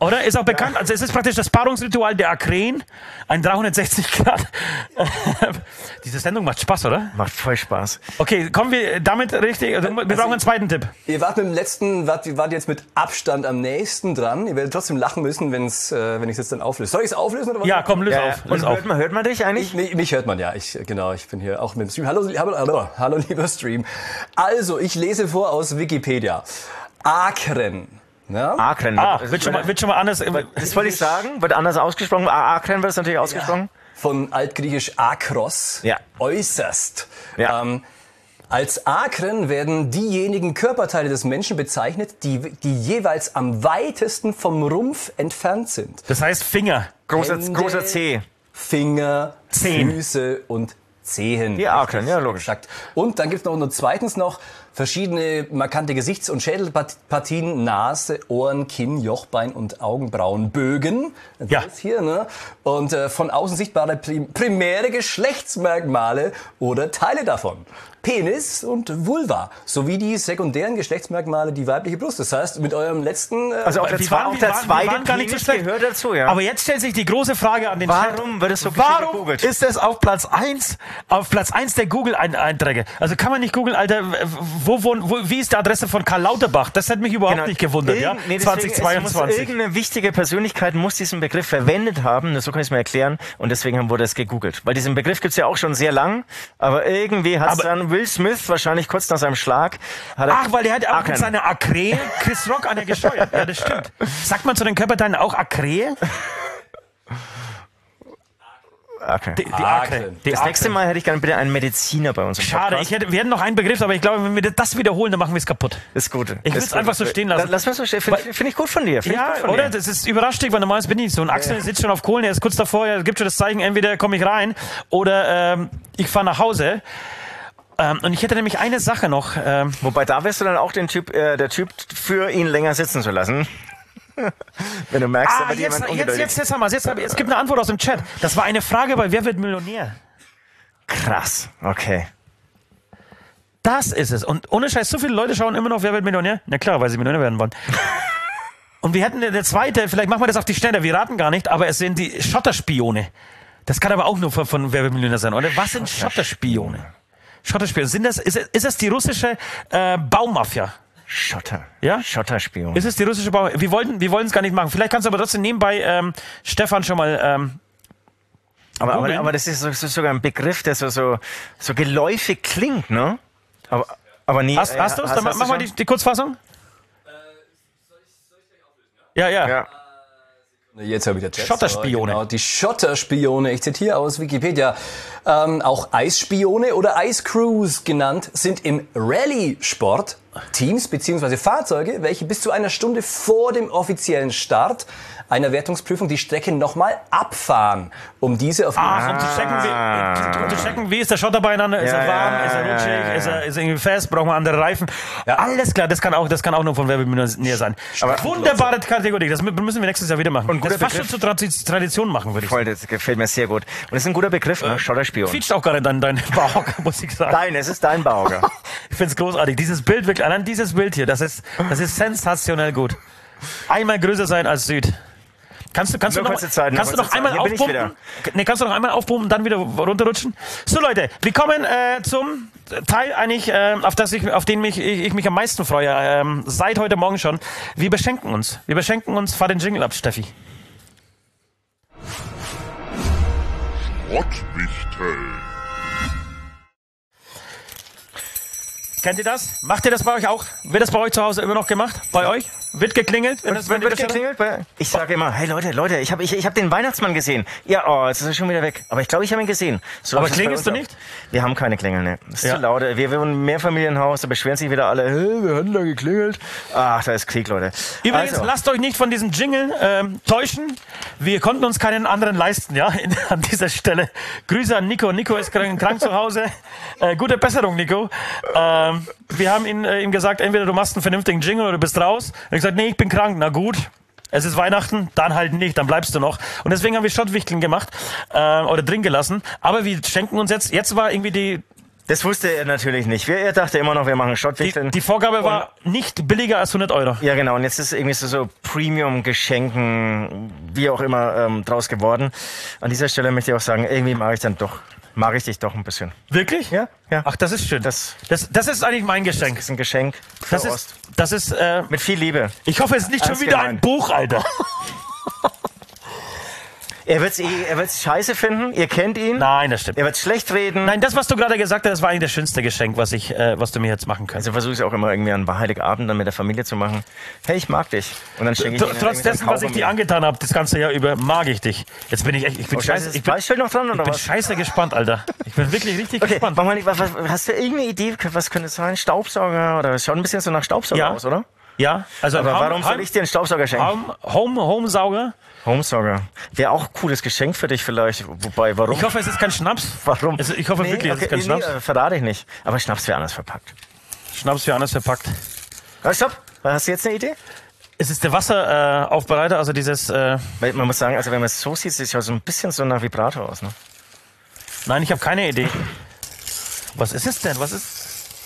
S2: Oder? Ist auch bekannt. Also es ist praktisch das Paarungsritual der Akren. Ein 360 Grad. Diese Sendung macht Spaß, oder?
S3: Macht voll Spaß.
S2: Okay, kommen wir damit richtig. Also, wir brauchen einen zweiten Tipp.
S4: Ihr wart mit dem letzten, wart jetzt mit Abstand am nächsten dran. Ihr werdet trotzdem lachen müssen, wenn ich es jetzt dann auflöse. Soll ich es auflösen oder was?
S2: Ja, komm, löse auf.
S3: Und
S2: Löse auf.
S3: hört man dich eigentlich?
S4: Mich hört man, ja. Ich bin hier auch mit dem Stream. Hallo, lieber Stream. Also, ich lese vor aus Wikipedia. Akren. Ja?
S3: Akren.
S2: Wird schon mal anders.
S3: Das wollte ich sagen. Wird anders ausgesprochen. Akren wird es natürlich ausgesprochen.
S4: Von altgriechisch akros.
S3: Ja.
S4: Äußerst.
S3: Ja.
S4: Als Akren werden diejenigen Körperteile des Menschen bezeichnet, die jeweils am weitesten vom Rumpf entfernt sind.
S2: Das heißt Finger.
S3: Großer C.
S4: Finger,
S2: Zehen.
S4: Füße und Zehen.
S3: Die Akren, ja, logisch.
S4: Exakt. Und dann gibt es noch zweitens noch verschiedene markante Gesichts- und Schädelpartien, Nase, Ohren, Kinn, Jochbein und Augenbrauenbögen. Das
S2: Ja.
S4: ist hier, ne? Und von außen sichtbare primäre Geschlechtsmerkmale oder Teile davon. Penis und Vulva, sowie die sekundären Geschlechtsmerkmale, die weibliche Brust. Das heißt, mit eurem letzten...
S3: Also auch der
S2: Wir waren
S3: zweite
S2: gar nicht so
S3: Penis
S2: schlecht.
S3: gehört dazu, ja.
S2: Aber jetzt stellt sich die große Frage an den
S3: Warum
S2: Chat.
S3: wird es so geschickt
S2: Warum
S3: gegoogelt?
S2: ist es auf Platz 1 der Google-Einträge? Also kann man nicht googeln, Alter, wie ist die Adresse von Karl Lauterbach? Das hat mich überhaupt nicht gewundert, ja?
S3: Nee, deswegen,
S2: 2022.
S3: Irgendeine wichtige Persönlichkeit muss diesen Begriff verwendet haben, so kann ich es mir erklären, und deswegen wurde es gegoogelt. Weil diesen Begriff gibt's ja auch schon sehr lang, aber irgendwie hat es dann Will Smith wahrscheinlich kurz nach seinem Schlag...
S2: Weil der hat auch
S3: Akren.
S2: mit seiner Akre Chris Rock an der gesteuert. Ja, das stimmt. Sagt man zu den Körperteilen auch Akre?
S3: Okay.
S2: Die Akre.
S3: Das nächste Mal hätte ich gerne bitte einen Mediziner bei uns im
S2: Schade,
S3: Podcast.
S2: wir hätten noch einen Begriff, aber ich glaube, wenn wir das wiederholen, dann machen wir es kaputt.
S3: Ist gut.
S2: Ich will es einfach so stehen lassen.
S3: Lass mal so stehen. Finde ich gut von dir.
S2: Ja, oder? Das ist überraschend, weil normalerweise bin ich so. Und Axel sitzt schon auf Kohlen, er ist kurz davor, er gibt schon das Zeichen, entweder komme ich rein oder ich fahre nach Hause. Und ich hätte nämlich eine Sache noch.
S3: Wobei, da wärst du dann auch der Typ für ihn länger sitzen zu lassen. Wenn du merkst, da wird jemand ungeduldig.
S2: Jetzt haben wir es gibt eine Antwort aus dem Chat. Das war eine Frage bei Wer wird Millionär?
S3: Krass, okay.
S2: Das ist es. Und ohne Scheiß, so viele Leute schauen immer noch Wer wird Millionär? Na klar, weil sie Millionär werden wollen. Und wir hätten der zweite, vielleicht machen wir das auf die Schnelle, wir raten gar nicht, aber es sind die Schotterspione. Das kann aber auch nur von Wer wird Millionär sein, oder? Was sind Schotterspione? Schotterspione. Ist das die russische Baumafia?
S3: Schotter.
S2: Ja?
S3: Schotterspion.
S2: Ist es die russische Baumafia? Wir wollten es gar nicht machen. Vielleicht kannst du aber trotzdem nebenbei Stefan schon mal
S3: Aber das ist sogar ein Begriff, der so geläufig klingt, ne? Aber nie.
S2: Hast du es? Dann mach mal die Kurzfassung. Soll ich gleich auflösen, ja? Ja.
S4: Jetzt habe ich der Chat.
S2: Schotterspione.
S4: Genau, die Schotterspione, ich zitiere aus Wikipedia, auch Eisspione oder Ice Crews genannt, sind im Rallye-Sport Teams bzw. Fahrzeuge, welche bis zu einer Stunde vor dem offiziellen Start einer Wertungsprüfung die Strecke nochmal abfahren, um diese auf
S2: Um zu checken, wie ist der Schotter beieinander? Ist er warm? Ist er rutschig? Ist er irgendwie fest? Brauchen wir andere Reifen? Ja. Alles klar, das kann auch nur von Wer wird Millionär sein. Aber wunderbare Kategorie, das müssen wir nächstes Jahr wieder machen. Und das fast schon zur Tradition machen, würde ich sagen.
S3: Voll, das gefällt mir sehr gut. Und das ist ein guter Begriff, ne? Schotterspion.
S2: Quietscht auch gerade dein Bauhocker, muss ich sagen.
S3: Es ist dein Bauhocker.
S2: Ich find's großartig. Dieses Bild, wirklich, allein dieses Bild hier, das ist sensationell gut. Einmal größer sein als Süd. Kannst du noch einmal aufpumpen? Nee, kannst du noch einmal aufpumpen und dann wieder runterrutschen? So Leute, wir kommen zum Teil eigentlich, auf den ich mich am meisten freue, seit heute Morgen schon. Wir beschenken uns. Fahr den Jingle ab, Steffi.
S1: Schrottwichtel.
S2: Kennt ihr das? Macht ihr das bei euch auch? Wird das bei euch zu Hause immer noch gemacht? Bei euch? Wird geklingelt?
S3: Wird geklingelt? Ich sage immer, hey Leute, ich hab den Weihnachtsmann gesehen. Ja, jetzt ist er schon wieder weg. Aber ich glaube, ich habe ihn gesehen. So,
S2: aber klingelst du nicht?
S3: Wir haben keine Klingel, ne. Das ist zu laut. Wir wohnen im Mehrfamilienhaus, da beschweren sich wieder alle, hey, wir hatten da geklingelt. Ach, da ist Krieg, Leute.
S2: Übrigens, lasst euch nicht von diesem Jingle täuschen. Wir konnten uns keinen anderen leisten, ja, an dieser Stelle. Grüße an Nico. Nico ist krank zu Hause. Gute Besserung, Nico. Wir haben ihm gesagt, entweder du machst einen vernünftigen Jingle oder du bist raus. Er hat gesagt, nee, ich bin krank. Na gut, es ist Weihnachten, dann halt nicht, dann bleibst du noch. Und deswegen haben wir Schottwichteln gemacht oder drin gelassen. Aber wir schenken uns jetzt war irgendwie
S3: Das wusste er natürlich nicht. Er dachte immer noch, wir machen Schottwichteln.
S2: Die Vorgabe war nicht billiger als 100 Euro.
S3: Ja, genau. Und jetzt ist irgendwie so Premium-Geschenken, wie auch immer, draus geworden. An dieser Stelle möchte ich auch sagen, irgendwie mag ich dich doch ein bisschen.
S2: Wirklich?
S3: Ja.
S2: Ach, das ist schön. Das ist eigentlich mein Geschenk.
S3: Das ist ein Geschenk für Ost.
S2: Das ist
S3: Mit viel Liebe.
S2: ich hoffe, es ist nicht schon wieder ein Buch, Alter.
S3: Er wird's scheiße finden. Ihr kennt ihn.
S2: Nein, das stimmt.
S3: Er wird schlecht reden.
S2: Nein, das, was du gerade gesagt hast, das war eigentlich das schönste Geschenk, was du mir jetzt machen kannst.
S3: Also versuche ich auch immer irgendwie an Heiligabend dann mit der Familie zu machen. Hey, ich mag dich. Und dann schenke ich ihnen
S2: Trotz dessen, was ich dir angetan habe, das ganze Jahr über, mag ich dich. Jetzt bin ich bin
S3: Preisschild noch dran, oder
S2: ich bin
S3: was?
S2: scheiße gespannt, Alter. Ich bin wirklich richtig
S3: Okay,
S2: gespannt.
S3: hast du irgendeine Idee, was könnte es sein? Staubsauger? Oder schaut ein bisschen so nach Staubsauger aus, oder?
S2: Ja, also
S3: Aber warum soll ich dir einen Staubsauger schenken?
S2: Homesauger.
S3: Homesauger. Wäre auch ein cooles Geschenk für dich vielleicht. Wobei, warum?
S2: Ich hoffe, es ist kein Schnaps.
S3: Warum?
S2: Also, ich hoffe wirklich, es ist kein Schnaps.
S3: Verrate ich nicht. Aber Schnaps wäre anders verpackt.
S2: Schnaps wäre anders verpackt.
S3: Stopp. Hast du jetzt eine Idee?
S2: Es ist der Wasseraufbereiter, also dieses...
S3: Weil man muss sagen, also wenn man es so sieht, sieht es ja so ein bisschen so nach Vibrator aus, ne?
S2: Nein, ich habe keine Idee. Was ist es denn? Was ist...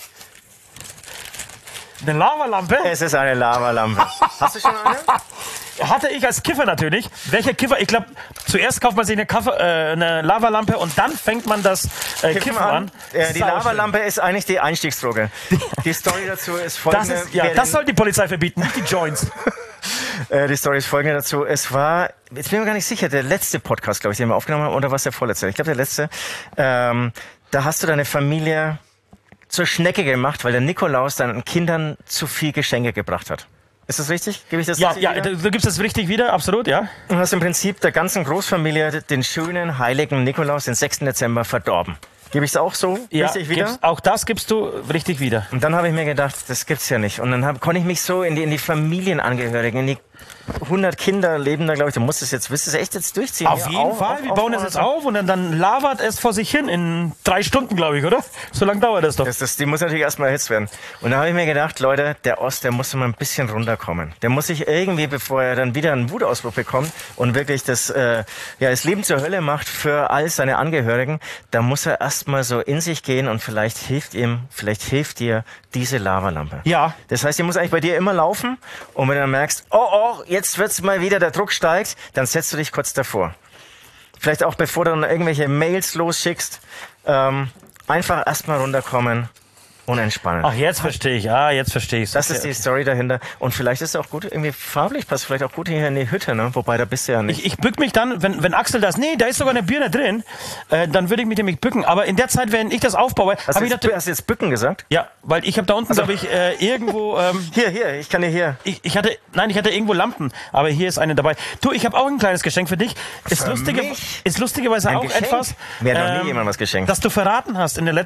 S2: Eine Lavalampe?
S3: Es ist eine Lavalampe. Hast du schon eine?
S2: Hatte ich als Kiffer natürlich. Welcher Kiffer? Ich glaube, zuerst kauft man sich eine Lavalampe und dann fängt man das Kiffen an.
S3: Die Lavalampe ist eigentlich die Einstiegsdroge. Die Story dazu ist folgende.
S2: Das soll die Polizei verbieten, nicht die Joints.
S3: Die Story ist folgende dazu. Es war, jetzt bin ich mir gar nicht sicher, der letzte Podcast, glaube ich, den wir aufgenommen haben, oder was der vorletzte? Ich glaube, der letzte. Da hast du deine Familie zur Schnecke gemacht, weil der Nikolaus deinen Kindern zu viel Geschenke gebracht hat. Ist das richtig? Gebe ich das
S2: Ja,
S3: richtig wieder?
S2: du gibst das richtig wieder, absolut, ja.
S3: Und hast im Prinzip der ganzen Großfamilie den schönen, heiligen Nikolaus, den 6. Dezember, verdorben. Gebe ich es auch so richtig wieder?
S2: Auch das gibst du richtig wieder.
S3: Und dann habe ich mir gedacht, das gibt's ja nicht. Und dann konnte ich mich so in die Familienangehörigen, in die 100 Kinder leben da, glaube ich, du musst es jetzt, willst du es echt jetzt durchziehen?
S2: Auf jeden Fall, wir bauen das jetzt auf und dann labert es vor sich hin in 3 Stunden, glaube ich, oder? So lange dauert das doch.
S3: Die muss natürlich erstmal erhitzt werden. Und da habe ich mir gedacht, Leute, der Ost, der muss mal ein bisschen runterkommen. Der muss sich irgendwie, bevor er dann wieder einen Wutausbruch bekommt und wirklich das Leben zur Hölle macht für all seine Angehörigen, da muss er erstmal so in sich gehen und vielleicht hilft dir diese Lavalampe.
S2: Ja.
S3: Das heißt, die muss eigentlich bei dir immer laufen und wenn du dann merkst, oh, jetzt wird's mal wieder, der Druck steigt, dann setzt du dich kurz davor. Vielleicht auch bevor du dann irgendwelche Mails losschickst, einfach erstmal runterkommen und entspannen.
S2: Ach, jetzt verstehe ich. Jetzt verstehe ich.
S3: Das ist die Story dahinter. Und vielleicht ist es auch gut, irgendwie farblich passt vielleicht auch gut hier in die Hütte, ne? Wobei, da bist du ja nicht.
S2: Ich bück mich dann, wenn Axel da ist sogar eine Birne drin, dann würde ich mich nämlich bücken. Aber in der Zeit, wenn ich das aufbaue,
S3: Hast du jetzt bücken gesagt?
S2: Ja, weil ich habe da unten, glaube ich, irgendwo...
S3: Hier, ich kann dir hier...
S2: Ich hatte irgendwo Lampen, aber hier ist eine dabei. Du, ich habe auch ein kleines Geschenk für dich. Ist lustigerweise
S3: Ein
S2: auch
S3: Geschenk?
S2: etwas,
S3: Mir hat noch nie jemand was geschenkt.
S2: das du verraten hast in der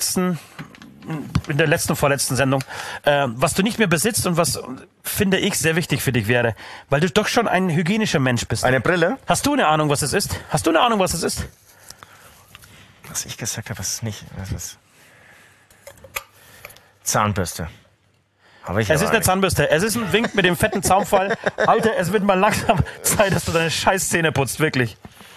S2: vorletzten Sendung, was du nicht mehr besitzt und was, finde ich, sehr wichtig für dich wäre. Weil du doch schon ein hygienischer Mensch bist.
S3: Eine Brille?
S2: Hast du eine Ahnung, was es ist?
S3: Was ich gesagt habe, was es nicht... Zahnbürste.
S2: Es ist eine Zahnbürste. Es ist ein Wink mit dem fetten Zaunfall. Alter, es wird mal langsam Zeit, dass du deine scheiß Zähne putzt, wirklich.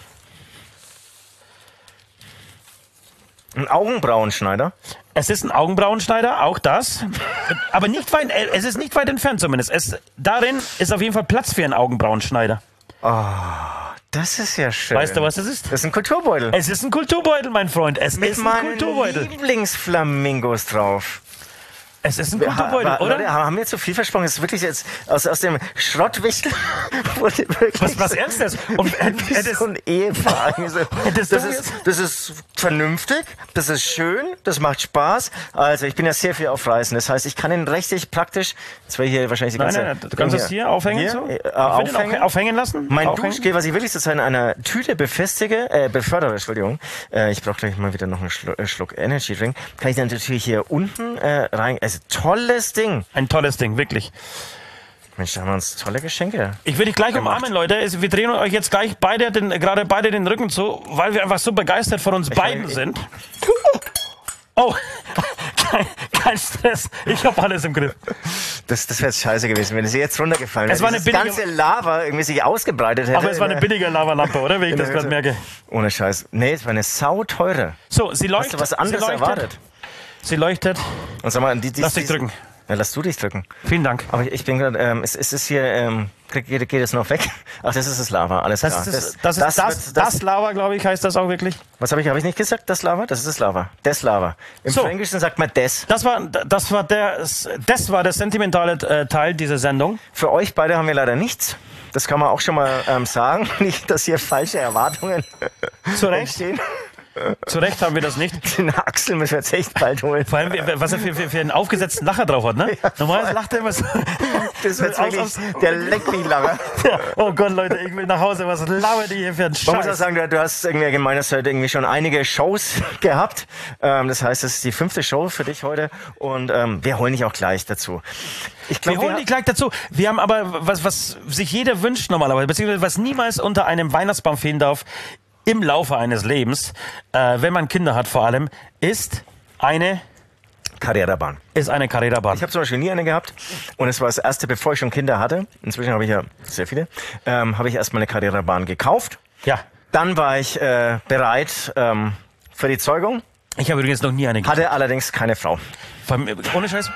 S3: Ein Augenbrauenschneider?
S2: Es ist ein Augenbrauenschneider, auch das. Aber es ist nicht weit entfernt zumindest. Darin ist auf jeden Fall Platz für einen Augenbrauenschneider.
S3: Das ist ja schön.
S2: Weißt du, was das ist?
S3: Das ist ein Kulturbeutel.
S2: Es ist ein Kulturbeutel, mein Freund. Es
S3: Mit
S2: ist ein
S3: meinen
S2: Kulturbeutel.
S3: Lieblingsflamingos drauf.
S2: Es ist ein Kulturbeutel, oder?
S3: Leute, haben wir zu viel versprochen? Das ist wirklich jetzt aus dem Schrottwichtel wurde wirklich
S2: Was Ernstes? Und
S3: so ein Ehepaar. Das ist vernünftig, das ist schön, das macht Spaß. Also ich bin ja sehr viel auf Reisen. Das heißt, ich kann ihn richtig praktisch, jetzt will ich hier wahrscheinlich die ganze...
S2: Nein, du kannst das hier aufhängen.
S3: Hier?
S2: So?
S3: Aufhängen
S2: lassen?
S3: Mein Duschgel, was ich wirklich zurzeit in einer Tüte befördere, Entschuldigung. Ich brauche gleich mal wieder noch einen Schluck Energy Drink. Kann ich dann natürlich hier unten rein... Also tolles Ding.
S2: Ein tolles Ding, wirklich.
S3: Mensch, da haben wir uns tolle Geschenke.
S2: Ich will dich gleich umarmen, Leute. Wir drehen euch jetzt gleich beide den Rücken zu, weil wir einfach so begeistert von uns beiden sind. Oh, kein Stress. Ich habe alles im Griff.
S3: Das wäre jetzt scheiße gewesen, wenn es jetzt runtergefallen wäre.
S2: Es war eine billige,
S3: ganze Lava irgendwie sich ausgebreitet hätte.
S2: Aber es war eine billige Lavalampe, oder? Wie ich das gerade merke.
S3: Ohne Scheiß. Nee, es war eine sauteure.
S2: So, sie leuchtet.
S3: Hast du was anderes erwartet?
S2: Sie leuchtet.
S3: Und sag mal,
S2: Lass dich drücken.
S3: Ja, lass du dich drücken.
S2: Vielen Dank.
S3: Aber ich bin gerade, ist es hier, geht es noch weg? Ach, das ist das Lava, alles klar.
S2: Das Lava, glaube ich, heißt das auch wirklich.
S3: Was habe ich nicht gesagt? Das Lava? Das ist das Lava. Das Lava. Im Fränkischen sagt man des.
S2: Das war der sentimentale Teil dieser Sendung.
S3: Für euch beide haben wir leider nichts. Das kann man auch schon mal sagen. Nicht, dass hier falsche Erwartungen entstehen.
S2: Zu Recht haben wir das nicht.
S3: Den Axel müssen wir jetzt echt bald holen.
S2: Vor allem, was er für einen aufgesetzten Lacher drauf hat, ne? Ja. Normalerweise lacht er immer so.
S3: Das wird wirklich der Leck-mich-Lacher.
S2: Ja. Oh Gott, Leute, ich will nach Hause. Was labert ihr hier für einen Scheiß?
S3: Man muss auch sagen, du hast irgendwie gemeint, dass du heute irgendwie schon einige Shows gehabt. Das heißt, es ist die 5. Show für dich heute. Und wir holen dich auch gleich dazu.
S2: Wir holen dich gleich dazu. Wir haben aber, was sich jeder wünscht normalerweise, beziehungsweise was niemals unter einem Weihnachtsbaum fehlen darf, im Laufe eines Lebens, wenn man Kinder hat vor allem, ist eine
S3: Carrera-Bahn.
S2: Ich
S3: habe zum Beispiel nie eine gehabt und es war das erste, bevor ich schon Kinder hatte. Inzwischen habe ich ja sehr viele. Habe ich erstmal eine Carrera-Bahn gekauft.
S2: Ja.
S3: Dann war ich bereit für die Zeugung.
S2: Ich habe übrigens noch nie eine gekauft.
S3: Hatte allerdings keine Frau.
S2: Ohne Scheiß.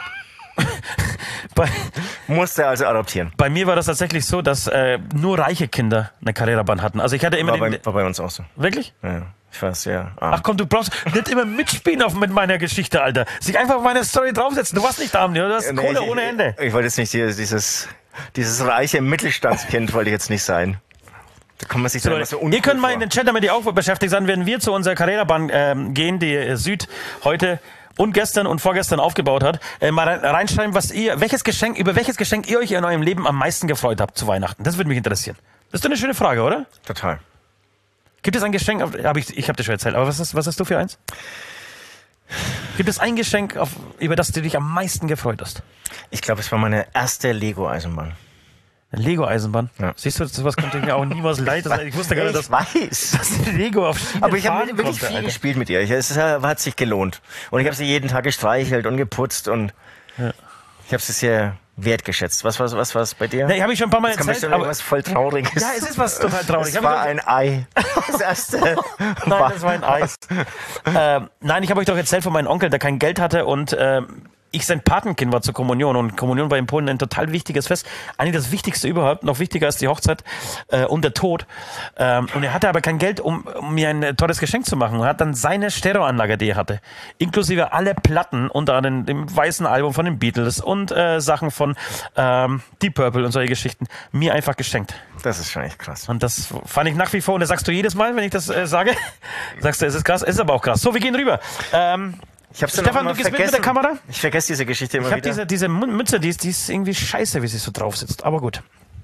S3: Musste also adoptieren.
S2: Bei mir war das tatsächlich so, dass nur reiche Kinder eine Carrera-Bahn hatten. Also ich hatte immer
S3: war bei uns auch so.
S2: Wirklich?
S3: Ja, ich war sehr arm.
S2: Ach komm, du brauchst nicht immer mitspielen mit meiner Geschichte, Alter. Sich einfach auf meine Story draufsetzen. Du warst nicht arm, du hast Kohle ohne Ende.
S3: Ich wollte jetzt nicht dieses reiche Mittelstandskind wollte ich jetzt nicht sein. Da kann man sich so
S2: ihr könnt mal in den Chat, damit ihr auch beschäftigt seid, werden wir zu unserer Carrera-Bahn gehen, die Süd heute und gestern und vorgestern aufgebaut hat, mal reinschreiben, über welches Geschenk ihr euch in eurem Leben am meisten gefreut habt zu Weihnachten. Das würde mich interessieren. Das ist doch eine schöne Frage, oder?
S3: Total.
S2: Gibt es ein Geschenk, ich habe dir schon erzählt, aber was hast du für eins? Gibt es ein Geschenk, über das du dich am meisten gefreut hast?
S3: Ich glaube, es war meine erste Lego-Eisenbahn.
S2: Eine Lego-Eisenbahn?
S3: Ja.
S2: Siehst du, sowas kommt mir auch niemals leid. Ich wusste gar nicht, dass Lego auf Schienen
S3: aber ich habe wirklich
S2: konnte,
S3: viel
S2: Alter.
S3: gespielt mit ihr. Es hat sich gelohnt. Und ich habe sie jeden Tag gestreichelt und geputzt und ich habe sie sehr wertgeschätzt. Was war es bei dir?
S2: Nee, habe ich schon ein paar Mal erzählt.
S3: Aber was voll Trauriges.
S2: Ja, es ist was total Trauriges.
S3: Es war ein Ei. Das erste.
S2: Nein, das war ein Eis. Nein, ich habe euch doch erzählt von meinem Onkel, der kein Geld hatte und ich sein Patenkind war zur Kommunion und Kommunion war in Polen ein total wichtiges Fest. Eigentlich das Wichtigste überhaupt, noch wichtiger als die Hochzeit und der Tod. Und er hatte aber kein Geld, um mir ein teures Geschenk zu machen. Und hat dann seine Stereoanlage, die er hatte, inklusive alle Platten unter anderem dem weißen Album von den Beatles und Sachen von Deep Purple und solche Geschichten, mir einfach geschenkt.
S3: Das ist schon echt krass.
S2: Und das fand ich nach wie vor, und das sagst du jedes Mal, wenn ich das sage, sagst du, es ist krass, es ist aber auch krass. So, wir gehen rüber. Stefan, du gehst mit der Kamera?
S3: Ich vergesse diese Geschichte immer wieder.
S2: Ich habe diese Mütze, die ist irgendwie scheiße, wie sie so drauf sitzt. Aber gut.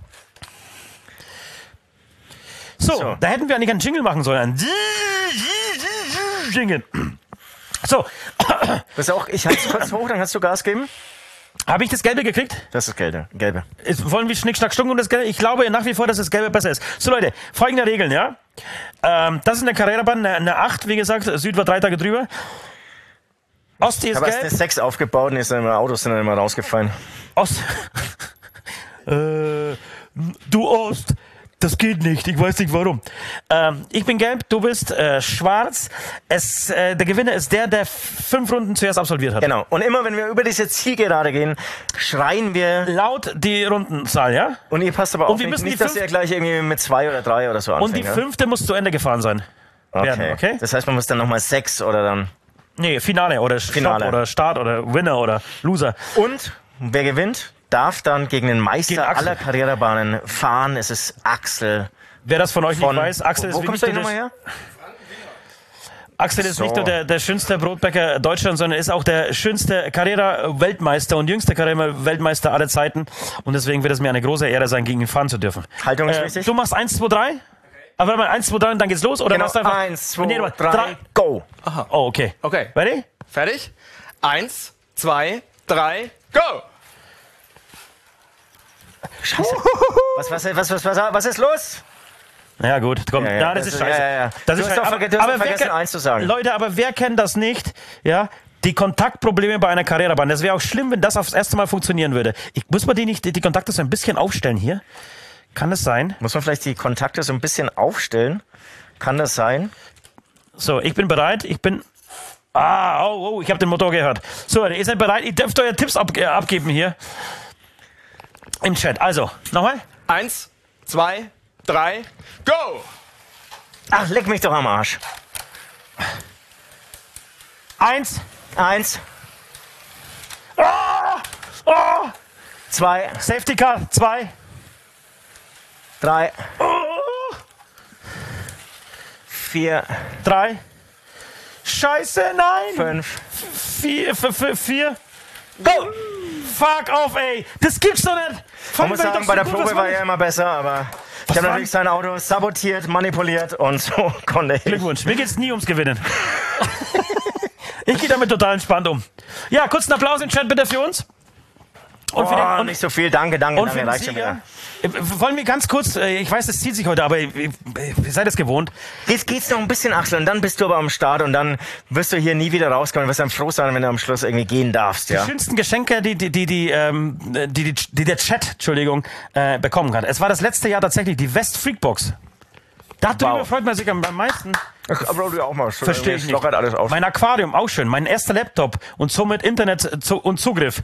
S2: So, da hätten wir eigentlich einen Jingle machen sollen. Ein Jingle. So.
S3: Ich halte es kurz hoch, dann kannst du Gas geben.
S2: Habe ich das Gelbe gekriegt?
S3: Das ist Gelbe.
S2: Wollen wir Schnick, Schnack, Stunk und das Gelbe? Ich glaube nach wie vor, dass das Gelbe besser ist. So Leute, folgende Regeln, ja? Das ist eine Carrera-Bahn, eine 8, wie gesagt. Süd war 3 Tage drüber. Osti ist
S3: gelb.
S2: gelb.
S3: Eine 6 aufgebaut und Autos sind dann immer rausgefallen.
S2: Du Ost, das geht nicht, ich weiß nicht warum. Ich bin gelb, du bist schwarz. Der Gewinner ist der 5 Runden zuerst absolviert hat.
S3: Genau. Und immer, wenn wir über diese Zielgerade gehen, schreien wir
S2: laut die Rundenzahl, ja?
S3: Und ihr passt aber auf,
S2: nicht,
S3: dass ihr gleich irgendwie mit 2 oder 3 oder so anfängt.
S2: Und die 5. muss zu Ende gefahren sein.
S3: Okay. Das heißt, man muss dann nochmal 6 oder dann...
S2: Nee, Finale oder Start oder Start oder Winner oder Loser.
S3: Und wer gewinnt, darf dann gegen den Meister aller Carrera-Bahnen fahren. Es ist Axel.
S2: Wer das von euch nicht weiß, Axel ist
S3: Wo kommst du nochmal her?
S2: Axel ist nicht nur der schönste Brotbäcker Deutschlands, sondern ist auch der schönste Carrera-Weltmeister und jüngste Carrera-Weltmeister aller Zeiten. Und deswegen wird es mir eine große Ehre sein, gegen ihn fahren zu dürfen.
S3: Haltung ist wichtig.
S2: Du machst 1, 2, 3? Aber warte mal, 1, 2, 3 und dann geht's los? Oder machst du einfach
S3: 1, 2, 3, go!
S2: Aha. Oh, okay.
S5: Ready? Fertig? 1, 2, 3, go!
S3: Scheiße. Was ist los?
S2: Ja gut, komm. Ja, das ist scheiße.
S3: Ja.
S2: Das ist
S3: scheiße. Du hast vergessen, 1 zu sagen.
S2: Leute, aber wer kennt das nicht? Ja, die Kontaktprobleme bei einer Carrera-Bahn. Das wäre auch schlimm, wenn das aufs erste Mal funktionieren würde. Muss man die Kontakte so ein bisschen aufstellen hier? Kann das sein?
S3: Muss man vielleicht die Kontakte so ein bisschen aufstellen? Kann das sein?
S2: So, ich bin bereit. Ich habe den Motor gehört. So, ihr seid bereit? Ihr dürft eure Tipps abgeben hier. Im Chat. Also, nochmal.
S5: 1, 2, 3, go!
S3: Ach, leck mich doch am Arsch.
S2: 1.
S3: 2,
S2: Safety Car. 2.
S3: 3, 4,
S2: 3. Scheiße, nein.
S3: 5.
S2: 4. Go! Fuck off, ey. Das gibt's doch nicht.
S3: Ich muss sagen, bei der Probe war er immer besser, aber ich habe natürlich sein Auto sabotiert, manipuliert und so konnte ich.
S2: Glückwunsch. Mir geht's nie ums Gewinnen. Ich gehe damit total entspannt um. Ja, kurzen Applaus im Chat bitte für uns. Und für den,
S3: nicht so viel, danke,
S2: und für den Sieger. Wollen wir ganz kurz, ich weiß, es zieht sich heute, aber ihr seid es gewohnt.
S3: Jetzt geht's noch ein bisschen, Axel, und dann bist du aber am Start und dann wirst du hier nie wieder rauskommen. Du wirst dann froh sein, wenn du am Schluss irgendwie gehen darfst. Ja?
S2: Die schönsten Geschenke, die der Chat, bekommen kann. Es war das letzte Jahr tatsächlich die West Freakbox. Darüber freut man sich am meisten.
S3: Aber du auch mal.
S2: Verstehe ich nicht.
S3: Lockert alles auf.
S2: Mein Aquarium, auch schön. Mein erster Laptop und somit Internet und Zugriff.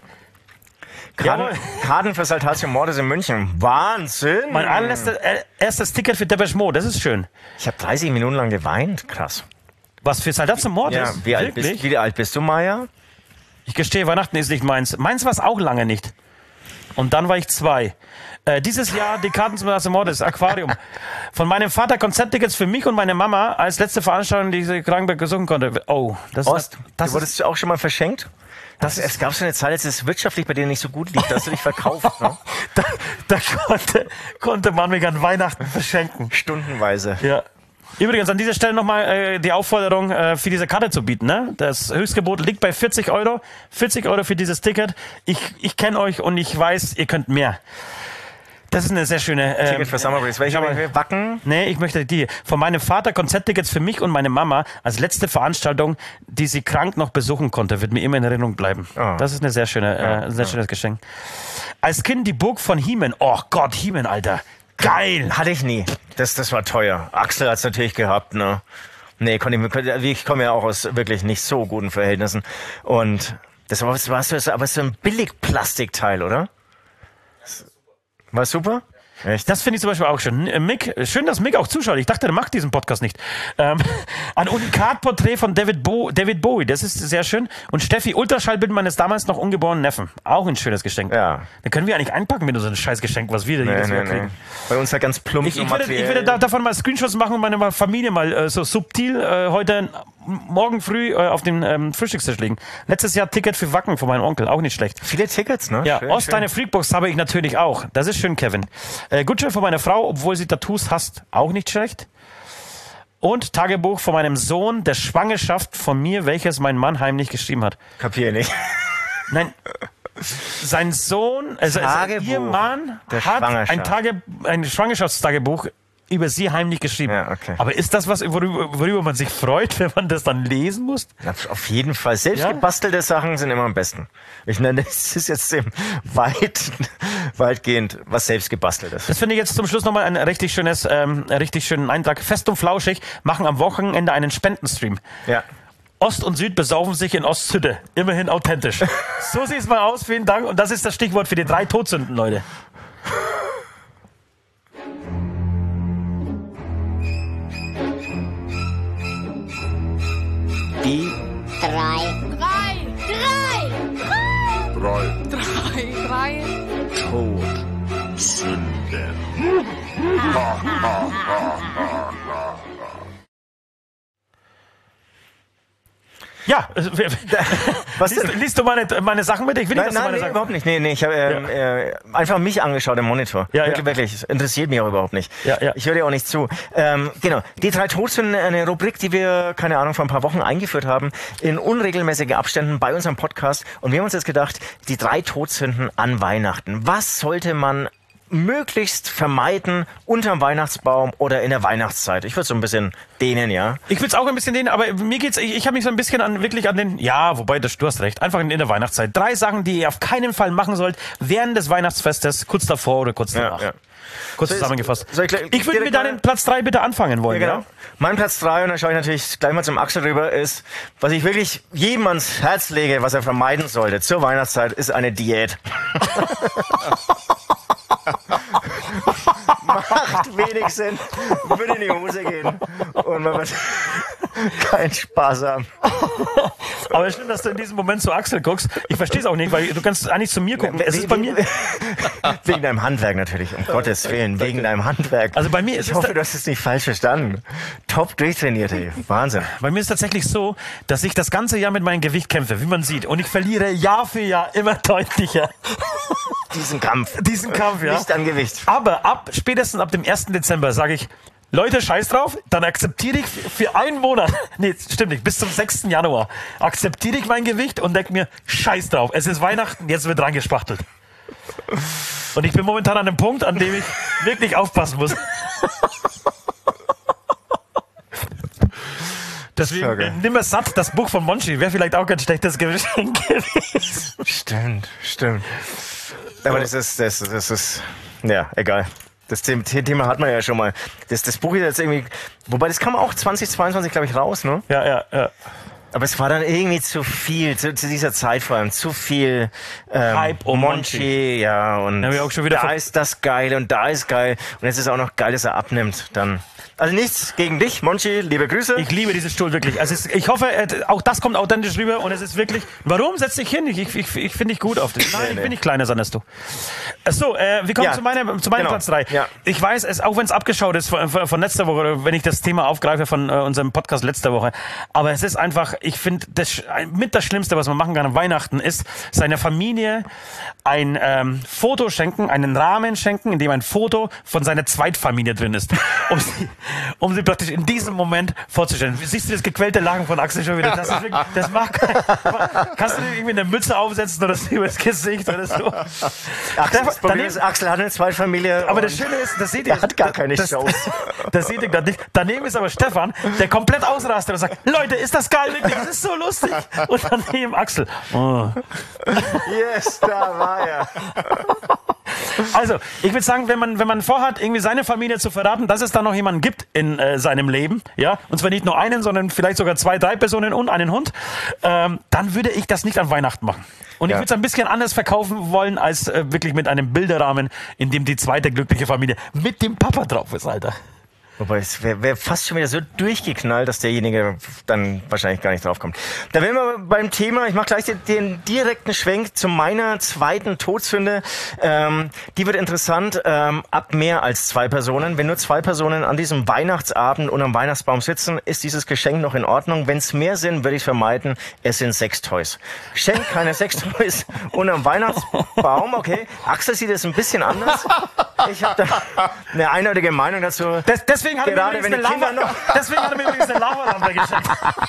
S3: Karten für Saltatio Mortis in München. Wahnsinn!
S2: Mein erstes Ticket für Depeche Mode, das ist schön.
S3: Ich habe 30 Minuten lang geweint. Krass.
S2: Was für Saltatio Mortis?
S3: Ja, wie alt bist du, Maja?
S2: Ich gestehe, Weihnachten ist nicht meins. Meins war es auch lange nicht. Und dann war ich 2. Dieses Jahr die Karten zum Saltatio Mortis, Aquarium. Von meinem Vater Konzerttickets für mich und meine Mama als letzte Veranstaltung, die sie Krankenberg besuchen konnte. Oh, das
S3: du wurdest auch schon mal verschenkt? Es gab so eine Zeit, als es wirtschaftlich bei dir nicht so gut lief, da hast du dich verkauft. Ne?
S2: da konnte man mich an Weihnachten verschenken.
S3: Stundenweise.
S2: Ja. Übrigens an dieser Stelle nochmal die Aufforderung, für diese Karte zu bieten. Ne? Das Höchstgebot liegt bei 40 Euro. 40 Euro für dieses Ticket. Ich kenne euch und ich weiß, ihr könnt mehr. Das ist eine sehr schöne...
S3: Ticket für Summer Breeze. Welche Wacken?
S2: Nee, ich möchte die. Von meinem Vater Konzerttickets für mich und meine Mama als letzte Veranstaltung, die sie krank noch besuchen konnte, wird mir immer in Erinnerung bleiben. Oh. Das ist eine sehr schöne, sehr schönes Geschenk. Als Kind die Burg von He-Man. Oh Gott, He-Man, Alter. Geil.
S3: Hatte ich nie. Das war teuer. Axel hat's natürlich gehabt, ne? Nee, ich komme ja auch aus wirklich nicht so guten Verhältnissen. Und das war so ein Billigplastikteil, oder? War super?
S2: Echt? Das finde ich zum Beispiel auch schön. Mick, schön, dass Mick auch zuschaut. Ich dachte, der macht diesen Podcast nicht. Ein Unikat-Porträt von David Bowie, das ist sehr schön. Und Steffi, Ultraschallbild meines damals noch ungeborenen Neffen. Auch ein schönes Geschenk. Ja. Da können wir eigentlich einpacken mit unserem Scheißgeschenk, was wir jedes Jahr kriegen.
S3: Bei uns halt ganz plump.
S2: Ich würde davon mal Screenshots machen und meine Familie mal so subtil heute morgen früh auf den Frühstückstisch legen. Letztes Jahr Ticket für Wacken von meinem Onkel, auch nicht schlecht.
S3: Viele Tickets, ne?
S2: Ja, Ost, deine Freakbox habe ich natürlich auch. Das ist schön, Kevin. Gutschein von meiner Frau, obwohl sie Tattoos hasst, auch nicht schlecht. Und Tagebuch von meinem Sohn der Schwangerschaft von mir, welches mein Mann heimlich geschrieben hat.
S3: Kapier nicht.
S2: Nein, sein Sohn, ihr Mann hat ein Schwangerschaftstagebuch über sie heimlich geschrieben. Ja, okay. Aber ist das was, worüber man sich freut, wenn man das dann lesen muss?
S3: Ja, auf jeden Fall. Selbst gebastelte Sachen sind immer am besten. Ich nenne, es ist jetzt weitgehend was selbst gebasteltes.
S2: Das finde ich jetzt zum Schluss nochmal ein richtig schönen Eintrag. Fest und flauschig machen am Wochenende einen Spendenstream. Ja. Ost und Süd besaufen sich in Ostsüde. Immerhin authentisch. So sieht es mal aus. Vielen Dank. Und das ist das Stichwort für die 3 Todsünden, Leute.
S6: Die 3
S1: Todsünden.
S2: Ja, liest du meine Sachen mit? Ich will nicht,
S3: nein, überhaupt nicht. Nee, ich habe einfach mich angeschaut im Monitor. Wirklich, es interessiert mich auch überhaupt nicht. Ich höre dir auch nicht zu. Genau, die 3 Todsünden, eine Rubrik, die wir, keine Ahnung, vor ein paar Wochen eingeführt haben, in unregelmäßigen Abständen bei unserem Podcast. Und wir haben uns jetzt gedacht, die 3 Todsünden an Weihnachten. Was sollte man möglichst vermeiden unterm Weihnachtsbaum oder in der Weihnachtszeit? Ich würde so ein bisschen dehnen, ja.
S2: Ich will es auch ein bisschen dehnen, aber mir geht's, ich habe mich so ein bisschen an den, ja, wobei, du hast recht, einfach in der Weihnachtszeit. 3 Sachen, die ihr auf keinen Fall machen sollt während des Weihnachtsfestes, kurz davor oder kurz danach. Ja. Kurz zusammengefasst. Ich würde mit deinem Platz 3 bitte anfangen wollen, ja?
S3: Mein Platz 3, und da schaue ich natürlich gleich mal zum Axel rüber, ist, was ich wirklich jedem ans Herz lege, was er vermeiden sollte zur Weihnachtszeit, ist eine Diät. Macht wenig Sinn, würde in die Hose gehen und man wird keinen Spaß haben.
S2: Aber es stimmt, dass du in diesem Moment zu Axel guckst. Ich verstehe es auch nicht, weil du kannst eigentlich zu mir gucken. Es ist bei mir
S3: wegen deinem Handwerk natürlich, um Gottes Willen, wegen deinem Handwerk.
S2: Also bei mir ist
S3: ich hoffe, du hast es nicht falsch verstanden. Top durchtrainiert, ey. Wahnsinn.
S2: Bei mir ist es tatsächlich so, dass ich das ganze Jahr mit meinem Gewicht kämpfe, wie man sieht. Und ich verliere Jahr für Jahr immer deutlicher.
S3: Diesen Kampf,
S2: ja.
S3: Nicht an Gewicht.
S2: Aber spätestens ab dem 1. Dezember sage ich, Leute, scheiß drauf, dann akzeptiere ich für einen Monat, nee, stimmt nicht, bis zum 6. Januar, akzeptiere ich mein Gewicht und denke mir, scheiß drauf, es ist Weihnachten, jetzt wird reingespachtelt. Und ich bin momentan an einem Punkt, an dem ich wirklich aufpassen muss. Deswegen, nimm es satt, das Buch von Monchi wäre vielleicht auch kein schlechtes Geschenk gewesen.
S3: Stimmt. Aber das ist, ja, egal. Das Thema hat man ja schon mal. Das Buch ist jetzt irgendwie, wobei das kam auch 2022, glaube ich, raus, ne?
S2: Ja.
S3: Aber es war dann irgendwie zu viel, zu dieser Zeit vor allem, zu viel
S2: Hype um Monchi.
S3: Ja, und
S2: ja, auch schon wieder
S3: da ist das geil und da ist geil. Und jetzt ist auch noch geil, dass er abnimmt dann. Also nichts gegen dich, Monchi, liebe Grüße.
S2: Ich liebe diesen Stuhl wirklich. Also ich hoffe, auch das kommt authentisch rüber und es ist wirklich, warum? Setz dich hin, ich finde dich gut auf dich. Nein, ich bin nicht kleiner, sondern du. So, wir kommen zu meinem Platz 3. Ja. Ich weiß, auch wenn es abgeschaut ist von letzter Woche, wenn ich das Thema aufgreife von unserem Podcast letzter Woche, aber es ist einfach, ich finde, mit das Schlimmste, was man machen kann an Weihnachten, ist seiner Familie ein Foto schenken, einen Rahmen schenken, in dem ein Foto von seiner Zweitfamilie drin ist. Um sie praktisch in diesem Moment vorzustellen. Siehst du das gequälte Lachen von Axel schon wieder? Das macht kannst du dir irgendwie eine Mütze aufsetzen oder über das Gesicht oder so?
S3: Axel hat eine Zweitfamilie.
S2: Aber das Schöne ist, das seht ihr.
S3: Er hat gar keine Shows.
S2: Das seht ihr gerade nicht. Daneben ist aber Stefan, der komplett ausrastet und sagt, Leute, ist das geil, wirklich, das ist so lustig. Und daneben Axel. Oh.
S3: Yes, da war er.
S2: Also, ich würde sagen, wenn man vorhat, irgendwie seine Familie zu verraten, dass es da noch jemanden gibt in seinem Leben, ja, und zwar nicht nur einen, sondern vielleicht sogar 2, 3 Personen und einen Hund, dann würde ich das nicht an Weihnachten machen. Und ich würde es ein bisschen anders verkaufen wollen, als wirklich mit einem Bilderrahmen, in dem die zweite glückliche Familie mit dem Papa drauf ist, Alter.
S3: Wobei es wäre fast schon wieder so durchgeknallt, dass derjenige dann wahrscheinlich gar nicht draufkommt. Da wären wir beim Thema, ich mache gleich den direkten Schwenk zu meiner zweiten Todsünde. Die wird interessant, ab mehr als 2 Personen. Wenn nur 2 Personen an diesem Weihnachtsabend und am Weihnachtsbaum sitzen, ist dieses Geschenk noch in Ordnung. Wenn es mehr sind, würde ich vermeiden, es sind Sextoys. Schenkt keine Sextoys unterm Weihnachtsbaum, okay. Axel sieht es ein bisschen anders. Ich habe da eine eindeutige Meinung dazu.
S2: Deswegen hat er mir übrigens eine Lavalampe geschenkt.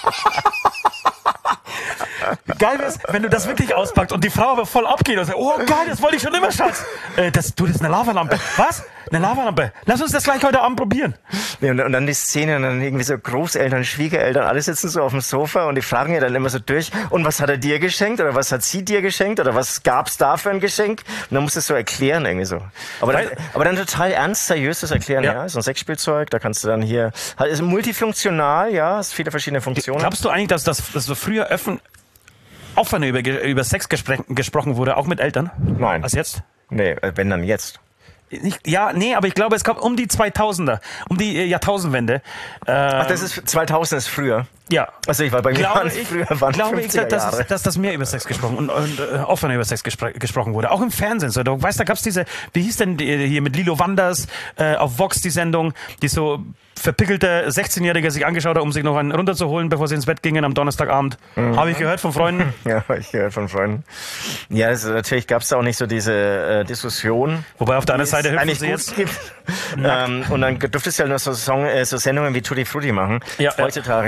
S2: Geil ist, wenn du das wirklich auspackst und die Frau aber voll abgeht und sagt, oh geil, das wollte ich schon immer, Schatz. Das ist eine Lavalampe. Was? Eine Lavalampe. Lass uns das gleich heute Abend probieren.
S3: Ja, und dann die Szene, und dann irgendwie so Großeltern, Schwiegereltern, alle sitzen so auf dem Sofa und die fragen ja dann immer so durch, und was hat er dir geschenkt oder was hat sie dir geschenkt oder was gab's da für ein Geschenk? Und dann musst du es so erklären irgendwie so. Aber dann total ernst, seriös das erklären, ja, so ein Sexspielzeug, da kannst du dann hier, halt ist multifunktional, ja, hast viele verschiedene Funktionen.
S2: Glaubst du eigentlich, dass so früher offener über Sex gesprochen wurde, auch mit Eltern?
S3: Nein.
S2: Als jetzt?
S3: Nee, wenn dann jetzt.
S2: Aber ich glaube, es kommt um die 2000er, um die Jahrtausendwende.
S3: Ach, 2000 ist früher?
S2: Ja.
S3: Also ich war bei mir früher waren 50er Jahre.
S2: Dass das mehr über Sex gesprochen und offener über Sex gesprochen wurde. Auch im Fernsehen. So, du weißt, da gab's wie hieß denn hier mit Lilo Wanders auf Vox die Sendung, die so verpickelte 16-Jährige sich angeschaut hat, um sich noch einen runterzuholen, bevor sie ins Bett gingen am Donnerstagabend. Habe ich gehört von Freunden.
S3: Ja, habe ich gehört von Freunden. Ja, natürlich gab es da auch nicht so diese Diskussion.
S2: Wobei auf der anderen Seite
S3: hüpfen sie jetzt. Und dann dürftest du ja noch so Sendungen wie Tutti Frutti machen.
S2: Ja,
S3: heutzutage natürlich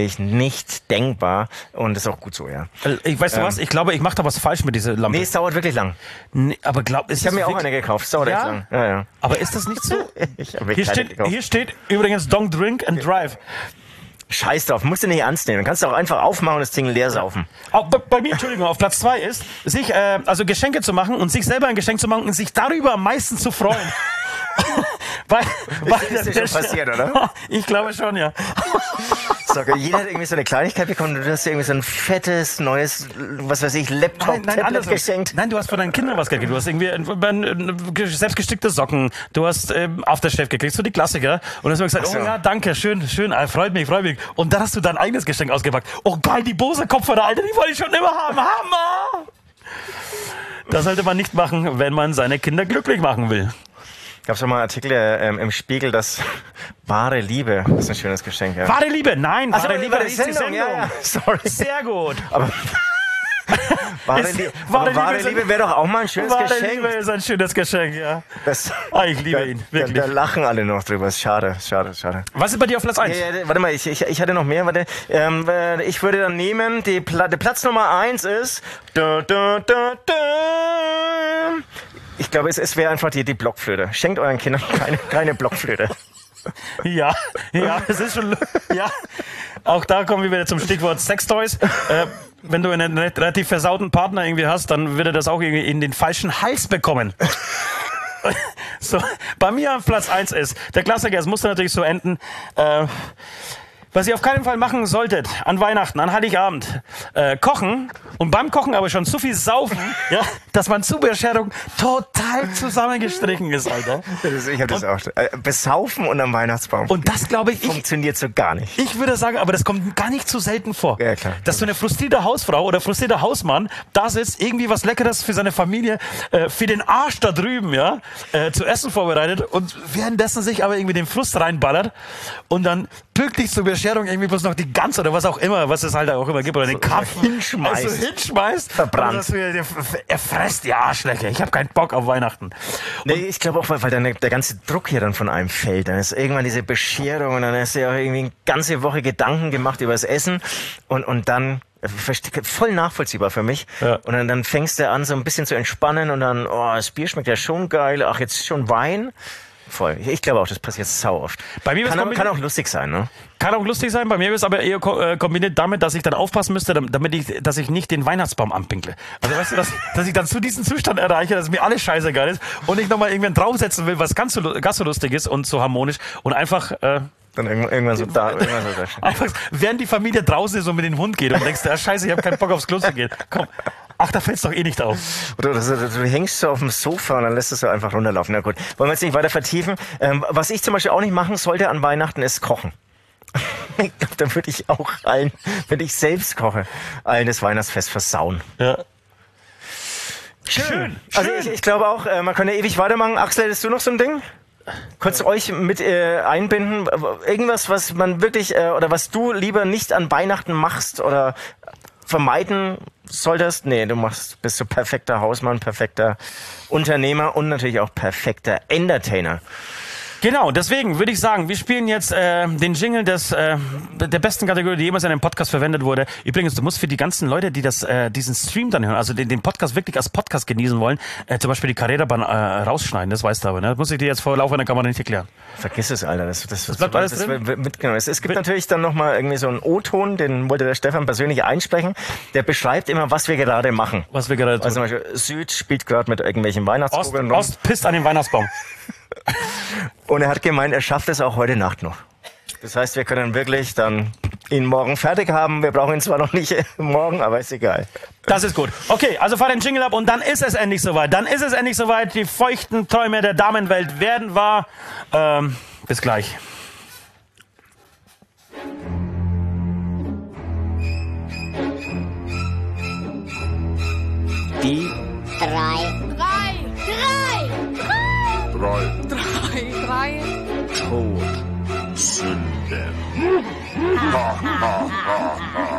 S3: wirklich nicht denkbar und das ist auch gut so, ja.
S2: Weißt du was? Ich glaube, ich mache da was falsch mit dieser Lampe.
S3: Nee, es dauert wirklich lang.
S2: Nee, aber
S3: Ich habe mir auch eine gekauft, es dauert echt lang. Ja.
S2: Aber ist das nicht so?
S3: Ich habe mir keine gekauft.
S2: Hier steht übrigens Don't Drink and Drive.
S3: Scheiß drauf, musst du nicht ernst nehmen. Kannst du auch einfach aufmachen und das Ding leer saufen.
S2: Auch bei mir, Entschuldigung, auf Platz 2 ist, sich also Geschenke zu machen und sich selber ein Geschenk zu machen und sich darüber am meisten zu freuen. weil
S3: ist dir schon passiert, oder?
S2: Ich glaube schon, ja.
S3: So, jeder hat irgendwie so eine Kleinigkeit bekommen und du hast irgendwie so ein fettes, neues, was weiß ich, Laptop, Tablet geschenkt.
S2: Nein, du hast von deinen Kindern was gekriegt. Du hast irgendwie selbstgestickte Socken. Du hast Aftershave gekriegt, so die Klassiker. Und dann hast du gesagt, oh ja, danke, schön, freut mich. Und dann hast du dein eigenes Geschenk ausgepackt. Oh geil, die Bose-Kopfhörer, Alter, die wollte ich schon immer haben. Hammer! Das sollte man nicht machen, wenn man seine Kinder glücklich machen will.
S3: Gab es schon mal einen Artikel im Spiegel, dass wahre Liebe ist ein schönes Geschenk. Ja.
S2: Wahre Liebe, nein, wahre Liebe ist die Sendung.
S3: Ja. Sorry.
S2: Sehr gut.
S3: Aber wahre Liebe wäre doch auch mal ein schönes Geschenk.
S2: Wahre Liebe ist ein schönes Geschenk, ja. Ich liebe ihn, wirklich.
S3: Da lachen alle noch drüber. Ist schade.
S2: Was ist bei dir auf Platz 1?
S3: Ja, warte mal, ich hatte noch mehr. Warte, ich würde dann nehmen, der Platz Nummer 1 ist... Ich glaube, es wäre einfach die Blockflöte. Schenkt euren Kindern keine Blockflöte.
S2: Ja, es ist schon... Ja, auch da kommen wir wieder zum Stichwort Sextoys. Wenn du einen relativ versauten Partner irgendwie hast, dann wird er das auch irgendwie in den falschen Hals bekommen. So, bei mir auf Platz 1 ist, der Klassiker, es musste natürlich so enden, was ihr auf keinen Fall machen solltet an Weihnachten, an Heiligabend, kochen und beim Kochen aber schon zu viel saufen, ja, dass man zur Bescherung total zusammengestrichen ist, Alter.
S3: Ich habe das auch. Besaufen und am Weihnachtsbaum.
S2: Und das, glaube ich,
S3: funktioniert so gar nicht.
S2: Ich würde sagen, aber das kommt gar nicht so selten vor.
S3: Ja, klar.
S2: Dass so eine frustrierte Hausfrau oder frustrierter Hausmann da sitzt, irgendwie was Leckeres für seine Familie, für den Arsch da drüben, ja, zu essen vorbereitet und währenddessen sich aber irgendwie den Frust reinballert und dann pünktlich zur Bescherung irgendwie bloß noch die Gans oder was auch immer, was es halt auch immer gibt, oder den Karpfen hinschmeißt.
S3: Verbrannt.
S2: Er fresst die Arschlöcher. Ich habe keinen Bock auf Weihnachten.
S3: Nee, ich glaube auch, weil dann der ganze Druck hier dann von einem fällt. Dann ist irgendwann diese Bescherung und dann hast du ja auch irgendwie eine ganze Woche Gedanken gemacht über das Essen und dann voll nachvollziehbar für mich. Ja. Und dann fängst du an, so ein bisschen zu entspannen und dann, das Bier schmeckt ja schon geil. Ach, jetzt schon Wein. Voll. Ich glaube auch, das passiert sau oft.
S2: Bei mir
S3: kann auch lustig sein, ne?
S2: Kann auch lustig sein. Bei mir ist es aber eher kombiniert damit, dass ich dann aufpassen müsste, dass ich nicht den Weihnachtsbaum anpinkle. Also weißt du, dass ich dann zu diesem Zustand erreiche, dass mir alles scheißegal ist und ich nochmal irgendwann draufsetzen will, was ganz so lustig ist und so harmonisch und einfach...
S3: Dann irgendwann so da.
S2: Einfach, während die Familie draußen ist und mit dem Hund geht und denkst, scheiße, ich habe keinen Bock aufs Klo zu gehen. Komm. Ach, da fällt's doch eh nicht auf.
S3: Oder du hängst so auf dem Sofa und dann lässt es so einfach runterlaufen. Na gut, wollen wir jetzt nicht weiter vertiefen. Was ich zum Beispiel auch nicht machen sollte an Weihnachten, ist kochen. Ich glaube, dann würde ich auch wenn ich selbst koche, allen das Weihnachtsfest versauen.
S2: Ja.
S3: Schön. Also ich glaube auch, man kann ja ewig weitermachen. Axel, hättest du noch so ein Ding? Könntest du euch mit einbinden? Irgendwas, was man wirklich, oder was du lieber nicht an Weihnachten machst oder vermeiden solltest? Nee, bist du perfekter Hausmann, perfekter Unternehmer und natürlich auch perfekter Entertainer.
S2: Genau, deswegen würde ich sagen, wir spielen jetzt den Jingle der besten Kategorie, die jemals in einem Podcast verwendet wurde. Übrigens, du musst für die ganzen Leute, die diesen Stream dann hören, also den Podcast wirklich als Podcast genießen wollen, zum Beispiel die Carrera-Bahn rausschneiden, das weißt du aber, ne? Das muss ich dir jetzt vor laufender Kamera nicht erklären.
S3: Vergiss es, Alter. Das
S2: bleibt alles drin?
S3: Mitgenommen. Es gibt natürlich dann nochmal irgendwie so einen O-Ton, den wollte der Stefan persönlich einsprechen. Der beschreibt immer, was wir gerade machen.
S2: Was wir gerade tun.
S3: Also zum Beispiel Süd spielt gerade mit irgendwelchen Weihnachtskugeln.
S2: Ost pisst an den Weihnachtsbaum.
S3: Und er hat gemeint, er schafft es auch heute Nacht noch. Das heißt, wir können wirklich dann ihn morgen fertig haben. Wir brauchen ihn zwar noch nicht morgen, aber ist egal.
S2: Das ist gut. Okay, also fahr den Jingle ab und dann ist es endlich soweit. Die feuchten Träume der Damenwelt werden wahr. Bis gleich.
S6: Die drei
S1: Todsünden.